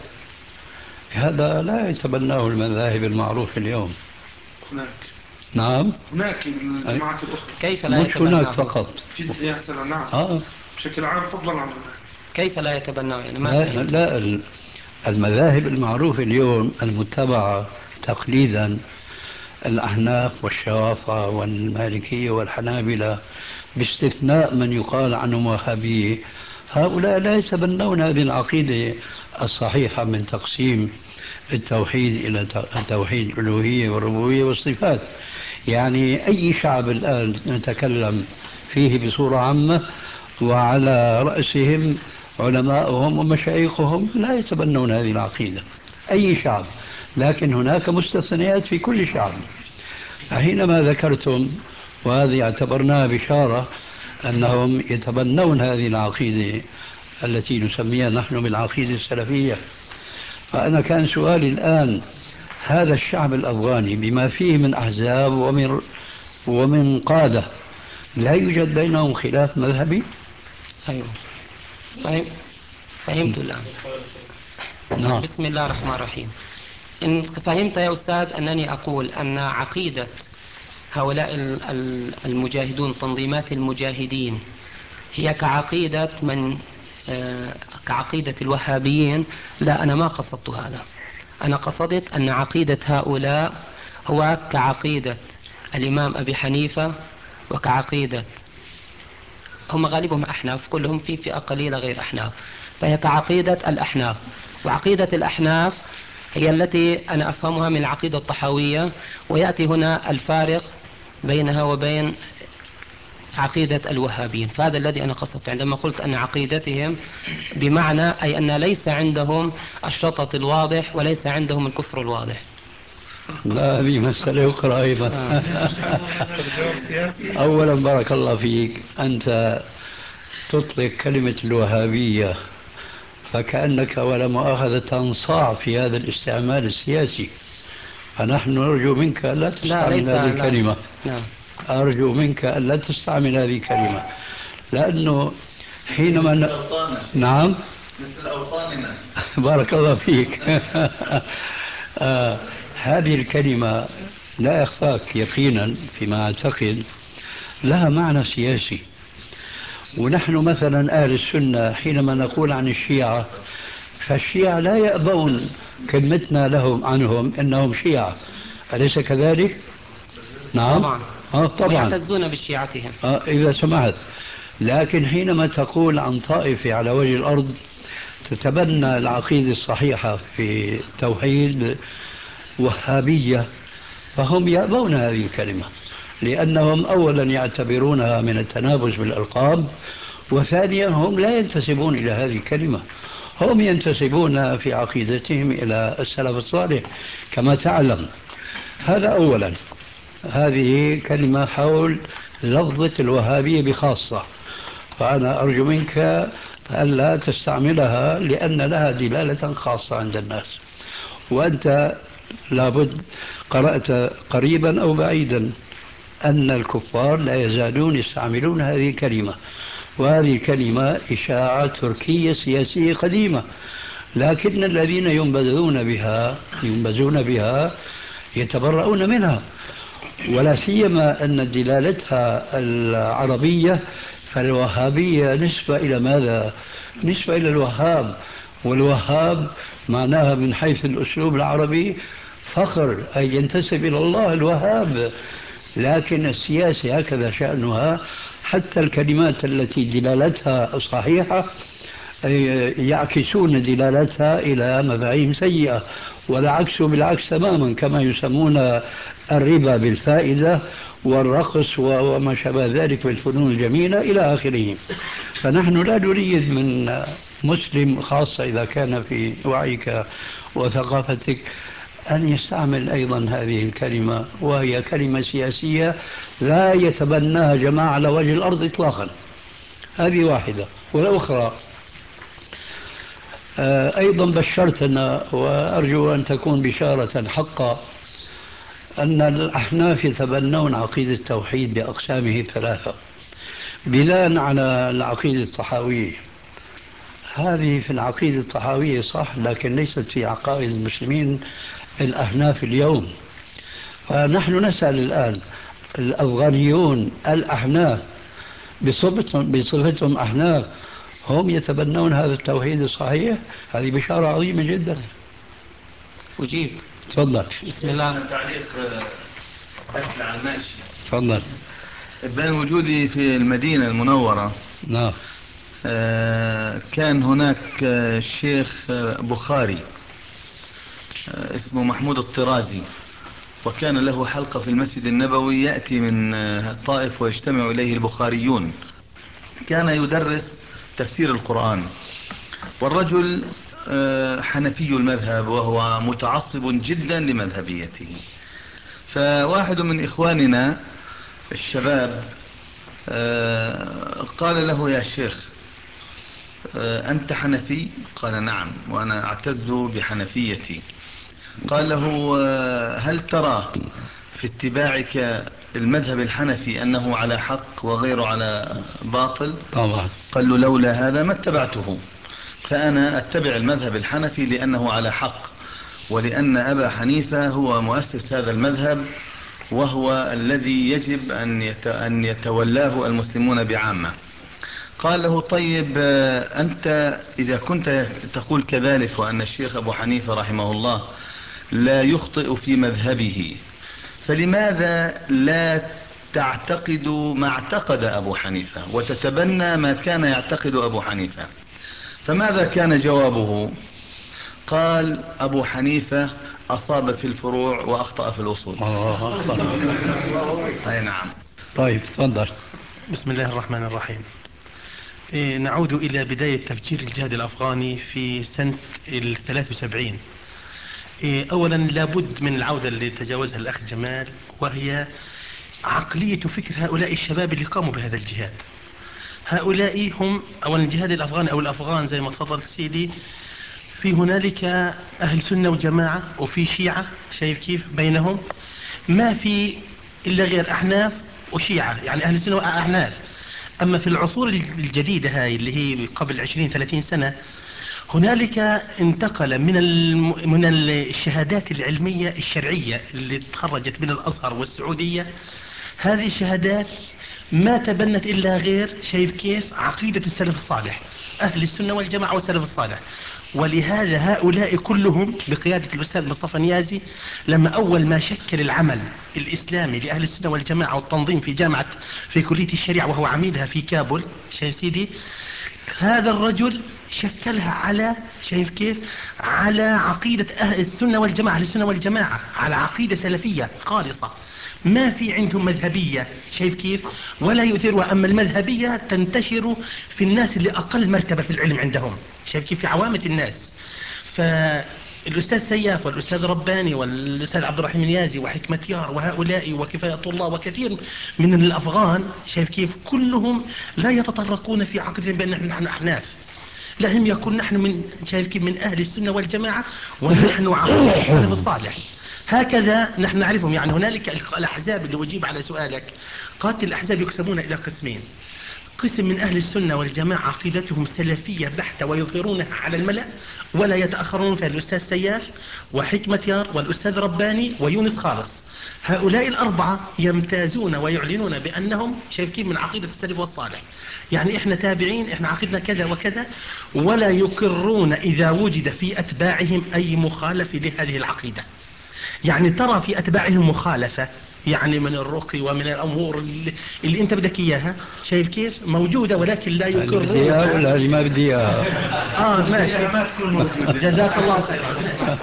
هذا لا يتبناه المذاهب المعروفة اليوم. هناك نعم، هناك الجماعات الأخرى كيف لا مش هناك يتبناه؟ فقط في يا سلام. نعم. آه. بشكل عام فضلا عن كيف لا يتبناه يعني؟ ما لا, فهمت. لا، المذاهب المعروفة اليوم المتبعة تقليدا، الأحناف والشوافعة والمالكية والحنابلة باستثناء من يقال عنهم وهابية، هؤلاء لا يتبنون هذه العقيدة الصحيحة من تقسيم التوحيد إلى توحيد الألوهية والربوبية والصفات. يعني أي شعب الآن نتكلم فيه بصورة عامة وعلى رأسهم علماءهم ومشايخهم لا يتبنون هذه العقيدة، أي شعب. لكن هناك مستثنيات في كل شعب. فحينما ذكرتم، وهذه اعتبرناها بشارة، أنهم يتبنون هذه العقيدة التي نسميها نحن بالعقيدة السلفية، فأنا كان سؤالي الآن، هذا الشعب الأفغاني بما فيه من أحزاب ومن ومن قادة، لا يوجد بينهم خلاف مذهبي؟ أيوه، فهم. فهمت الآن. نعم. بسم الله الرحمن الرحيم. إن فهمت يا أستاذ أنني أقول أن عقيدة هؤلاء المجاهدون، تنظيمات المجاهدين، هي كعقيدة من آه كعقيدة الوهابيين؟ لا، أنا ما قصدت هذا. أنا قصدت أن عقيدة هؤلاء هو كعقيدة الإمام أبي حنيفة، وكعقيدة، هم غالبهم أحناف، كلهم في فئة قليلة غير أحناف، فهي كعقيدة الأحناف. وعقيدة الأحناف هي التي أنا أفهمها من العقيدة الطحاوية، ويأتي هنا الفارق بينها وبين عقيدة الوهابيين. فهذا الذي أنا قصدت عندما قلت أن عقيدتهم بمعنى أي أن ليس عندهم الشطط الواضح وليس عندهم الكفر الواضح. لا، هذه مسألة أخرى أيضا. آه. أولا بارك الله فيك، أنت تطلق كلمة الوهابية فكأنك ولا مؤاخذة تنصاع في هذا الاستعمال السياسي، فنحن نرجو منك ألا لا تستعمل ليس هذه لا. الكلمة. نعم. أرجو منك ألا تستعمل هذه الكلمة، لأنه حينما ن... نعم مثل أوطاننا. بارك الله فيك. آه هذه الكلمة لا يخفاك يقينا فيما أعتقد لها معنى سياسي. ونحن مثلا أهل السنة حينما نقول عن الشيعة، فالشيعة لا يأبون كلمتنا لهم عنهم إنهم شيعة، أليس كذلك؟ نعم. طبعا. آه طبعا. ويعتزون بشيعتهم. آه إذا سمحت. لكن حينما تقول عن طائفة على وجه الأرض تتبنى العقيدة الصحيحة في التوحيد وهابية، فهم يأبون هذه الكلمة، لأنهم أولا يعتبرونها من التنابز بالألقاب، وثانيا هم لا ينتسبون إلى هذه الكلمة، هم ينتسبون في عقيدتهم إلى السلف الصالح كما تعلم. هذا أولا. هذه كلمة حول لفظة الوهابية بخاصة، فأنا أرجو منك ألا تستعملها لأن لها دلالة خاصة عند الناس، وأنت لابد قرأت قريبا أو بعيدا أن الكفار لا يزالون يستعملون هذه الكلمة، وهذه الكلمة إشاعة تركية سياسية قديمة، لكن الذين ينبذون بها ينبذون بها يتبرؤون منها، ولا سيما أن دلالتها العربية، فالوهابية نسبة إلى ماذا؟ نسبة إلى الوهاب، والوهاب معناها من حيث الأسلوب العربي فخر، أي ينتسب إلى الله الوهاب. لكن السياسة هكذا شأنها، حتى الكلمات التي دلالتها صحيحة يعكسون دلالتها إلى مفاهيم سيئة، والعكس بالعكس تماما، كما يسمون الربا بالفائدة والرقص وما شابه ذلك بالفنون الجميلة إلى آخره. فنحن لا نريد من مسلم، خاصة إذا كان في وعيك وثقافتك، أن يستعمل أيضا هذه الكلمة، وهي كلمة سياسية لا يتبناها جماعة على وجه الأرض إطلاقا. هذه واحدة. والأخرى أيضا بشرتنا، وأرجو أن تكون بشارة حقا، أن الأحناف يتبنون عقيدة التوحيد بأقسامه الثلاثة بناء على العقيدة الطحاوية. هذه في العقيدة الطحاوية صح، لكن ليست في عقائد المسلمين الأحناف اليوم. فنحن نسأل الآن الأفغانيون الأحناف بصفتهم, بصفتهم أحناف، هم يتبنون هذا التوحيد الصحيح؟ هذه بشارة عظيمة جدا. أجيب. تفضل. بسم الله. تعليق أكل على الماشي. تفضل. بين وجودي في المدينة المنورة نعم. كان هناك الشيخ بخاري اسمه محمود الطرازي، وكان له حلقة في المسجد النبوي، يأتي من الطائف ويجتمع إليه البخاريون. كان يدرس تفسير القرآن، والرجل حنفي المذهب وهو متعصب جدا لمذهبيته. فواحد من إخواننا الشباب قال له: يا شيخ أنت حنفي؟ قال: نعم، وأنا أعتز بحنفيتي. قال له: هل ترى في اتباعك المذهب الحنفي أنه على حق وغيره على باطل؟ طبعا. قال له: لولا هذا ما اتبعته، فأنا أتبع المذهب الحنفي لأنه على حق، ولأن أبا حنيفة هو مؤسس هذا المذهب، وهو الذي يجب أن يتولاه المسلمون بعامة. قال له: طيب أنت إذا كنت تقول كذلك، وأن الشيخ أبو حنيفة رحمه الله لا يخطئ في مذهبه، فلماذا لا تعتقد ما اعتقد أبو حنيفة وتتبنى ما كان يعتقد أبو حنيفة؟ فماذا كان جوابه؟ قال أبو حنيفة أصاب في الفروع وأخطأ في الأصول. الله أكبر. أي نعم. طيب تفضل. بسم الله الرحمن الرحيم. إيه، نعود إلى بداية تفجير الجهاد الأفغاني في سنة الثلاث وسبعين. إيه، أولا لابد من العودة اللي تجاوزها الأخ جمال، وهي عقلية وفكر هؤلاء الشباب اللي قاموا بهذا الجهاد. هؤلاء هم أولا الجهاد الأفغاني أو الأفغان زي ما تفضل سيدي، في هنالك أهل سنة وجماعة وفي شيعة، شايف كيف بينهم ما في إلا غير أحناف وشيعة، يعني أهل السنة وأحناف. أما في العصور الجديدة هاي اللي هي قبل عشرين ثلاثين سنة، هنالك انتقل من الم... من الشهادات العلمية الشرعية اللي تخرجت من الأزهر والسعودية. هذه الشهادات ما تبنت إلا غير شايف كيف عقيدة السلف الصالح، أهل السنة والجماعة والسلف الصالح. ولهذا هؤلاء كلهم بقيادة الأستاذ مصطفى نيازي، لما أول ما شكل العمل الإسلامي لأهل السنة والجماعة والتنظيم في جامعة في كلية الشريعة وهو عميدها في كابول، شايف سيدي، هذا الرجل شكلها على شايف كيف على عقيدة أهل السنة والجماعة، أهل السنة والجماعة على عقيدة سلفية خالصة، ما في عندهم مذهبية، شايف كيف، ولا يؤثرها. أما المذهبية تنتشر في الناس اللي أقل مرتبة في العلم عندهم، شايف كيف، في عوامة الناس. فالأستاذ سياف والأستاذ رباني والأستاذ عبد الرحيم نيازي وحكمة يار وهؤلاء وكفاية الله وكثير من الأفغان، شايف كيف، كلهم لا يتطرقون في عقدهم بأن نحن أحناف، لا هم يقول نحن من شايف كيف من أهل السنة والجماعة ونحن عقيدة السلف الصالح. هكذا نحن نعرفهم. يعني هنالك الأحزاب، اللي أجيب على سؤالك، قاتل الأحزاب يقسمون إلى قسمين: قسم من أهل السنة والجماعة عقيدتهم سلفية بحتة ويظهرونها على الملأ ولا يتأخرون فيها، الأستاذ سياف وحكمة يار والأستاذ رباني ويونس خالص. هؤلاء الأربعة يمتازون ويعلنون بأنهم شايف كيف من عقيدة السلف والصالح، يعني إحنا تابعين، إحنا عقيدنا كذا وكذا، ولا يقرون إذا وجد في أتباعهم أي مخالف لهذه العقيدة. يعني ترى في أتباعهم مخالفة، يعني من الرقي ومن الأمور اللي, اللي أنت بدك إياها، شايف كيف موجودة، ولكن لا هذه بدي إياها يقرونها. ولا هذه ما بدي إياها؟ آه ماشي، ما تكون موجودة. جزاك الله خيرا.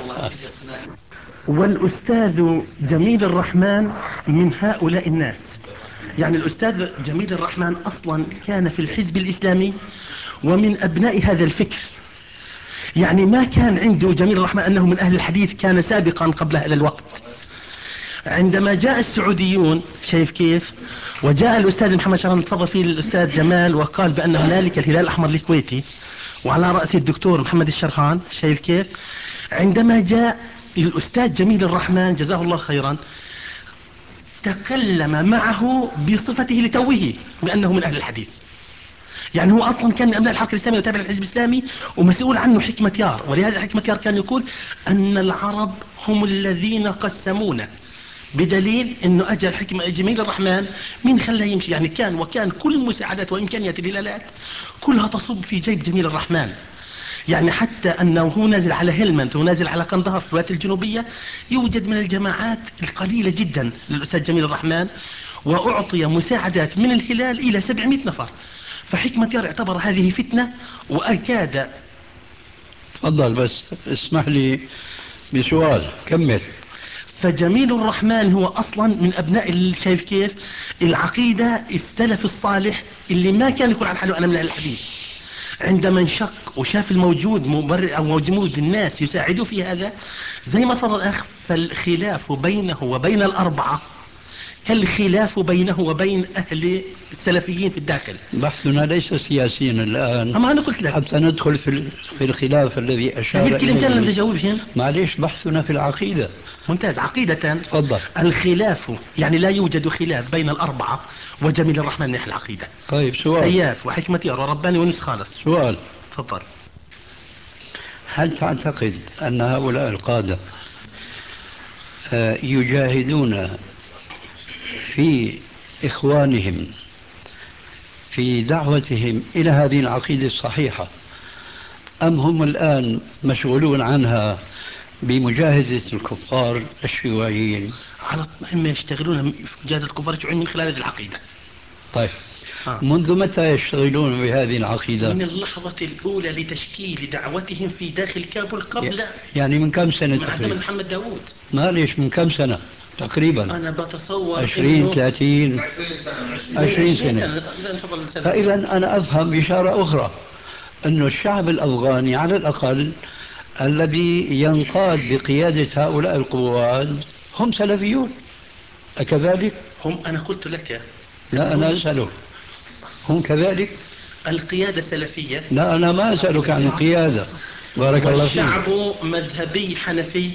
والأستاذ جميل الرحمن من هؤلاء الناس. يعني الأستاذ جميل الرحمن أصلا كان في الحزب الإسلامي ومن أبناء هذا الفكر. يعني ما كان عنده جميل الرحمن أنه من أهل الحديث، كان سابقا قبل هذا الوقت. عندما جاء السعوديون، شايف كيف، وجاء الأستاذ محمد شران، تفضل فيه الأستاذ جمال، وقال بأن هنالك الهلال الأحمر الكويتي وعلى رأس الدكتور محمد الشرخان، شايف كيف. عندما جاء الأستاذ جميل الرحمن جزاه الله خيرا، تكلم معه بصفته لتوه بأنه من أهل الحديث. يعني هو أصلا كان من أبناء الحركة الإسلامية وتابع للحزب الإسلامي ومسؤول عنه حكمة يار. ولهذا حكمة يار كان يقول أن العرب هم الذين قسمونا، بدليل أنه أجى الحكمة جميل الرحمن من خلاه يمشي. يعني كان وكان كل المساعدات وإمكانيات الهلالات كلها تصب في جيب جميل الرحمن. يعني حتى أنه هو نازل على هلمند ونازل على قندهار في الولايات الجنوبية، يوجد من الجماعات القليلة جدا للأستاذ جميل الرحمن، وأعطي مساعدات من الهلال إلى سبعمائة نفر. فحكمة يار اعتبر هذه فتنة وأكاد. تفضل، بس اسمح لي بسؤال، كمل. فجميل الرحمن هو أصلا من أبناء ال- شايف كيف العقيدة السلف الصالح، اللي ما كان يقول عن حاله أنا من أهل الحديث. عندما انشق وشاف الموجود مبرر أو موجود الناس يساعدوا في هذا، زي ما تفضل الأخ، فالخلاف بينه وبين الأربعة كالخلاف بينه وبين أهل السلفيين في الداخل. بحثنا ليس سياسيا الآن أما أنا قلت لك حتى ندخل في ال- في الخلاف الذي أشار هذه الكلمتين اللي بدي إليه. أجاوبهم. معليش، بحثنا في العقيدة. ممتاز. عقيدة، تفضل. الخلاف يعني لا يوجد خلاف بين الأربعة وجميل الرحمن من ناحية العقيدة. طيب سؤال سياف وحكمة يار ورباني ونس خالص. سؤال تفضل. هل تعتقد أن هؤلاء القادة آه، يجاهدون في إخوانهم في دعوتهم إلى هذه العقيدة الصحيحة، أم هم الآن مشغولون عنها بمجاهدة الكفار الشيوعيين؟ على هم يشتغلون في مجاهدة الكفار الشيوعيين من خلال هذه العقيدة. طيب، آه. منذ متى يشتغلون بهذه العقيدة؟ من اللحظة الأولى لتشكيل دعوتهم في داخل كابول قبل يعني من كم سنة مع زمن تقريبا؟ محمد داوود. معليش من كم سنة تقريبا؟ أنا بتصور عشرين إنه ثلاثين عشرين سنة. فإذا أنا أفهم بإشارة أخرى أن الشعب الأفغاني على الأقل الذي ينقاد بقيادة هؤلاء القوات هم سلفيون، أكذلك؟ هم أنا قلت لك لا أنا أسألك، هم كذلك؟ القيادة سلفية. لا أنا ما أسألك عن القيادة، بارك الله فيك. والشعب مذهبي حنفي.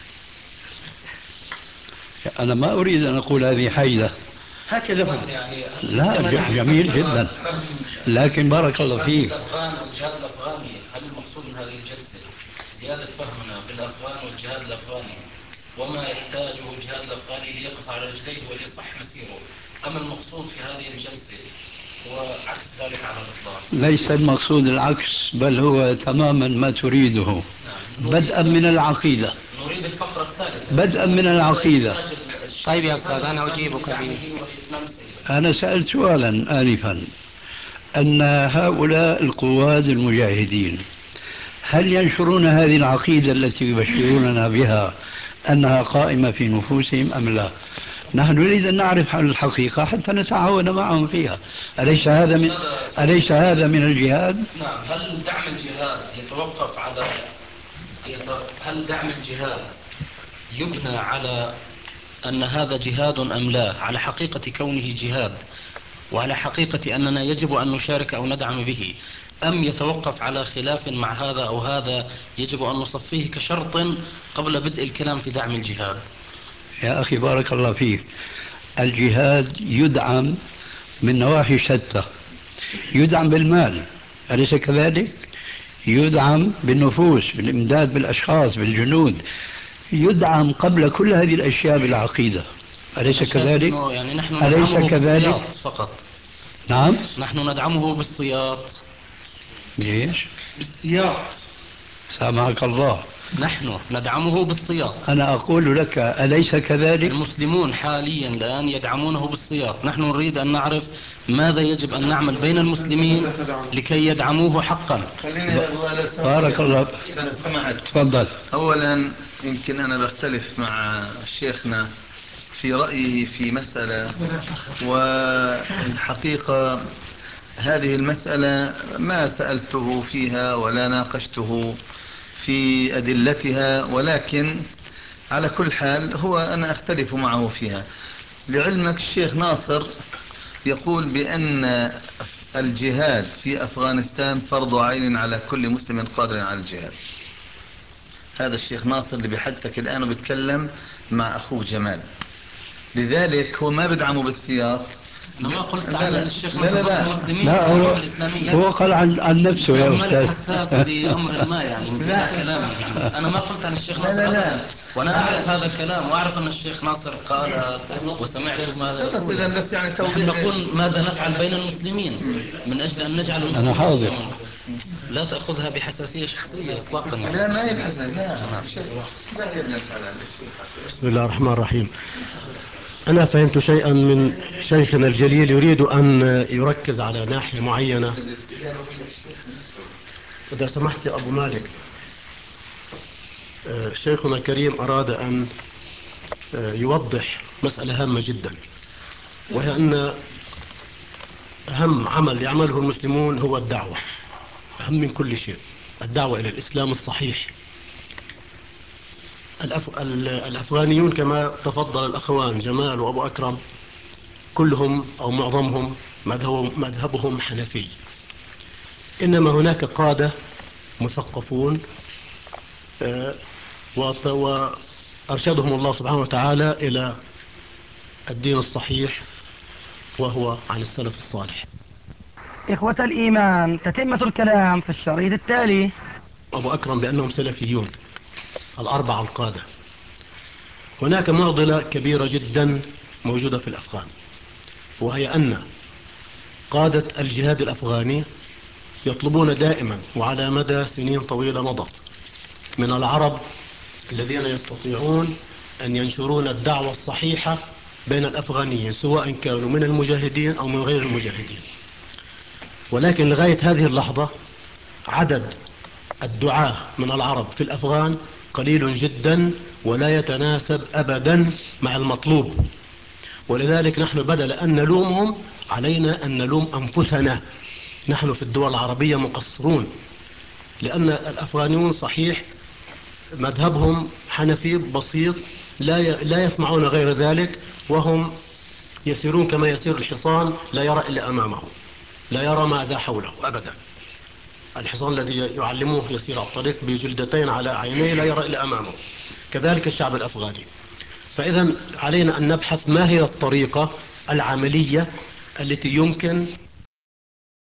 أنا ما أريد أن أقول هذه حيلة، هكذا هم. لا جميل جدا، لكن بارك الله فيك. الأفغان والجهاد الأفغاني، هل المقصود من هذه الجلسة زيادة فهمنا بالأفغان والجهاد الأفغاني وما يحتاجه الجهاد الأفغاني ليقف على رجليه وليصح مسيره، أم المقصود في هذه الجلسة هو عكس ذلك على الإطلاق؟ ليس المقصود العكس، بل هو تماما ما تريده. نعم. بدءا من العقيدة، نريد الفقرة الثالثة بدءا من العقيدة. طيب يا أستاذ أنا أجيبك به. أنا سألت سؤالا آنفا أن هؤلاء القواد المجاهدين هل ينشرون هذه العقيدة التي يبشروننا بها أنها قائمة في نفوسهم أم لا؟ نحن نريد أن نعرف الحقيقة حتى نتعاون معهم فيها. أليس هذا من أليس هذا من الجهاد؟ نعم. هل دعم الجهاد يتوقف على هل دعم الجهاد يبنى على أن هذا جهاد أم لا، على حقيقة كونه جهاد وعلى حقيقة أننا يجب أن نشارك أو ندعم به، أم يتوقف على خلاف مع هذا أو هذا يجب أن نصفيه كشرط قبل بدء الكلام في دعم الجهاد؟ يا أخي بارك الله فيك، الجهاد يدعم من نواحي شتى، يدعم بالمال أليس كذلك؟ يدعم بالنفوس، بالإمداد بالأشخاص، بالجنود، يدعم قبل كل هذه الأشياء بالعقيدة أليس كذلك؟ يعني نحن أليس ندعمه كذلك؟ بالسياط فقط. نعم. نحن ندعمه بالسياط. ليش؟ بالسياط. سامحك الله. نحن ندعمه بالسياط. أنا أقول لك أليس كذلك؟ المسلمون حاليا الآن يدعمونه بالسياط. نحن نريد أن نعرف ماذا يجب أن نعمل بين المسلمين لكي يدعموه حقا. بارك الله. سمحت. تفضل. أولا يمكن أنا بختلف مع شيخنا في رأيه في مسألة، والحقيقة هذه المسألة ما سألته فيها ولا ناقشته في أدلتها، ولكن على كل حال هو أنا أختلف معه فيها. لعلمك الشيخ ناصر يقول بأن الجهاد في أفغانستان فرض عين على كل مسلم قادر على الجهاد. هذا الشيخ ناصر اللي بحدثك الآن وبيتكلم مع أخوه جمال، لذلك هو ما بدعمه بالسياق. أنا ما قلت لا عن لا الشيخ لا لا, لا. المسلمين لا هو, الإسلامية. هو قال عن, عن نفسه يا ملك أستاذ. حساس لأمر ما يعني من كلامي. أنا ما قلت عن الشيخ ناصر لا لا أبدا، وأنا أعرف هذا الكلام وأعرف أن الشيخ ناصر قال وسمعت ماذا يقول. بس يعني نحن نقول ماذا نفعل بين المسلمين من أجل أن نجعل المسلمين. أنا حاضر. لا تأخذها بحساسية شخصية إطلاقا. لا ما يبحث. لا لا يبني الحلال. بسم الله الرحمن الرحيم. أنا فهمت شيئا من شيخنا الجليل يريد أن يركز على ناحية معينة. إذا سمحت يا أبو مالك، شيخنا الكريم أراد أن يوضح مسألة هامة جدا، وهي أن أهم عمل يعمله المسلمون هو الدعوة، أهم من كل شيء، الدعوة إلى الإسلام الصحيح. الأف... الأفغانيون كما تفضل الأخوان جمال وأبو أكرم كلهم أو معظمهم مذهبهم, مذهبهم حنفي، إنما هناك قادة مثقفون وأرشدهم الله سبحانه وتعالى إلى الدين الصحيح وهو عن السلف الصالح. إخوة الإيمان، تتمة الكلام في الشريط التالي. أبو أكرم بأنهم سلفيون الأربعة القادة. هناك معضلة كبيرة جدا موجودة في الأفغان، وهي أن قادة الجهاد الأفغاني يطلبون دائما وعلى مدى سنين طويلة مضت من العرب الذين يستطيعون أن ينشرون الدعوة الصحيحة بين الأفغانيين، سواء كانوا من المجاهدين أو من غير المجاهدين، ولكن لغاية هذه اللحظة عدد الدعاة من العرب في الأفغان قليل جدا ولا يتناسب أبدا مع المطلوب. ولذلك نحن بدل أن نلومهم علينا أن نلوم أنفسنا. نحن في الدول العربية مقصرون، لأن الأفغانيون صحيح مذهبهم حنفي بسيط، لا لا يسمعون غير ذلك، وهم يسيرون كما يسير الحصان لا يرى إلا أمامه، لا يرى ماذا حوله أبدا. الحصان الذي يعلموه يسير على الطريق بجلدتين على عينيه لا يرى إلا أمامه، كذلك الشعب الأفغاني. فإذا علينا أن نبحث ما هي الطريقة العملية التي يمكن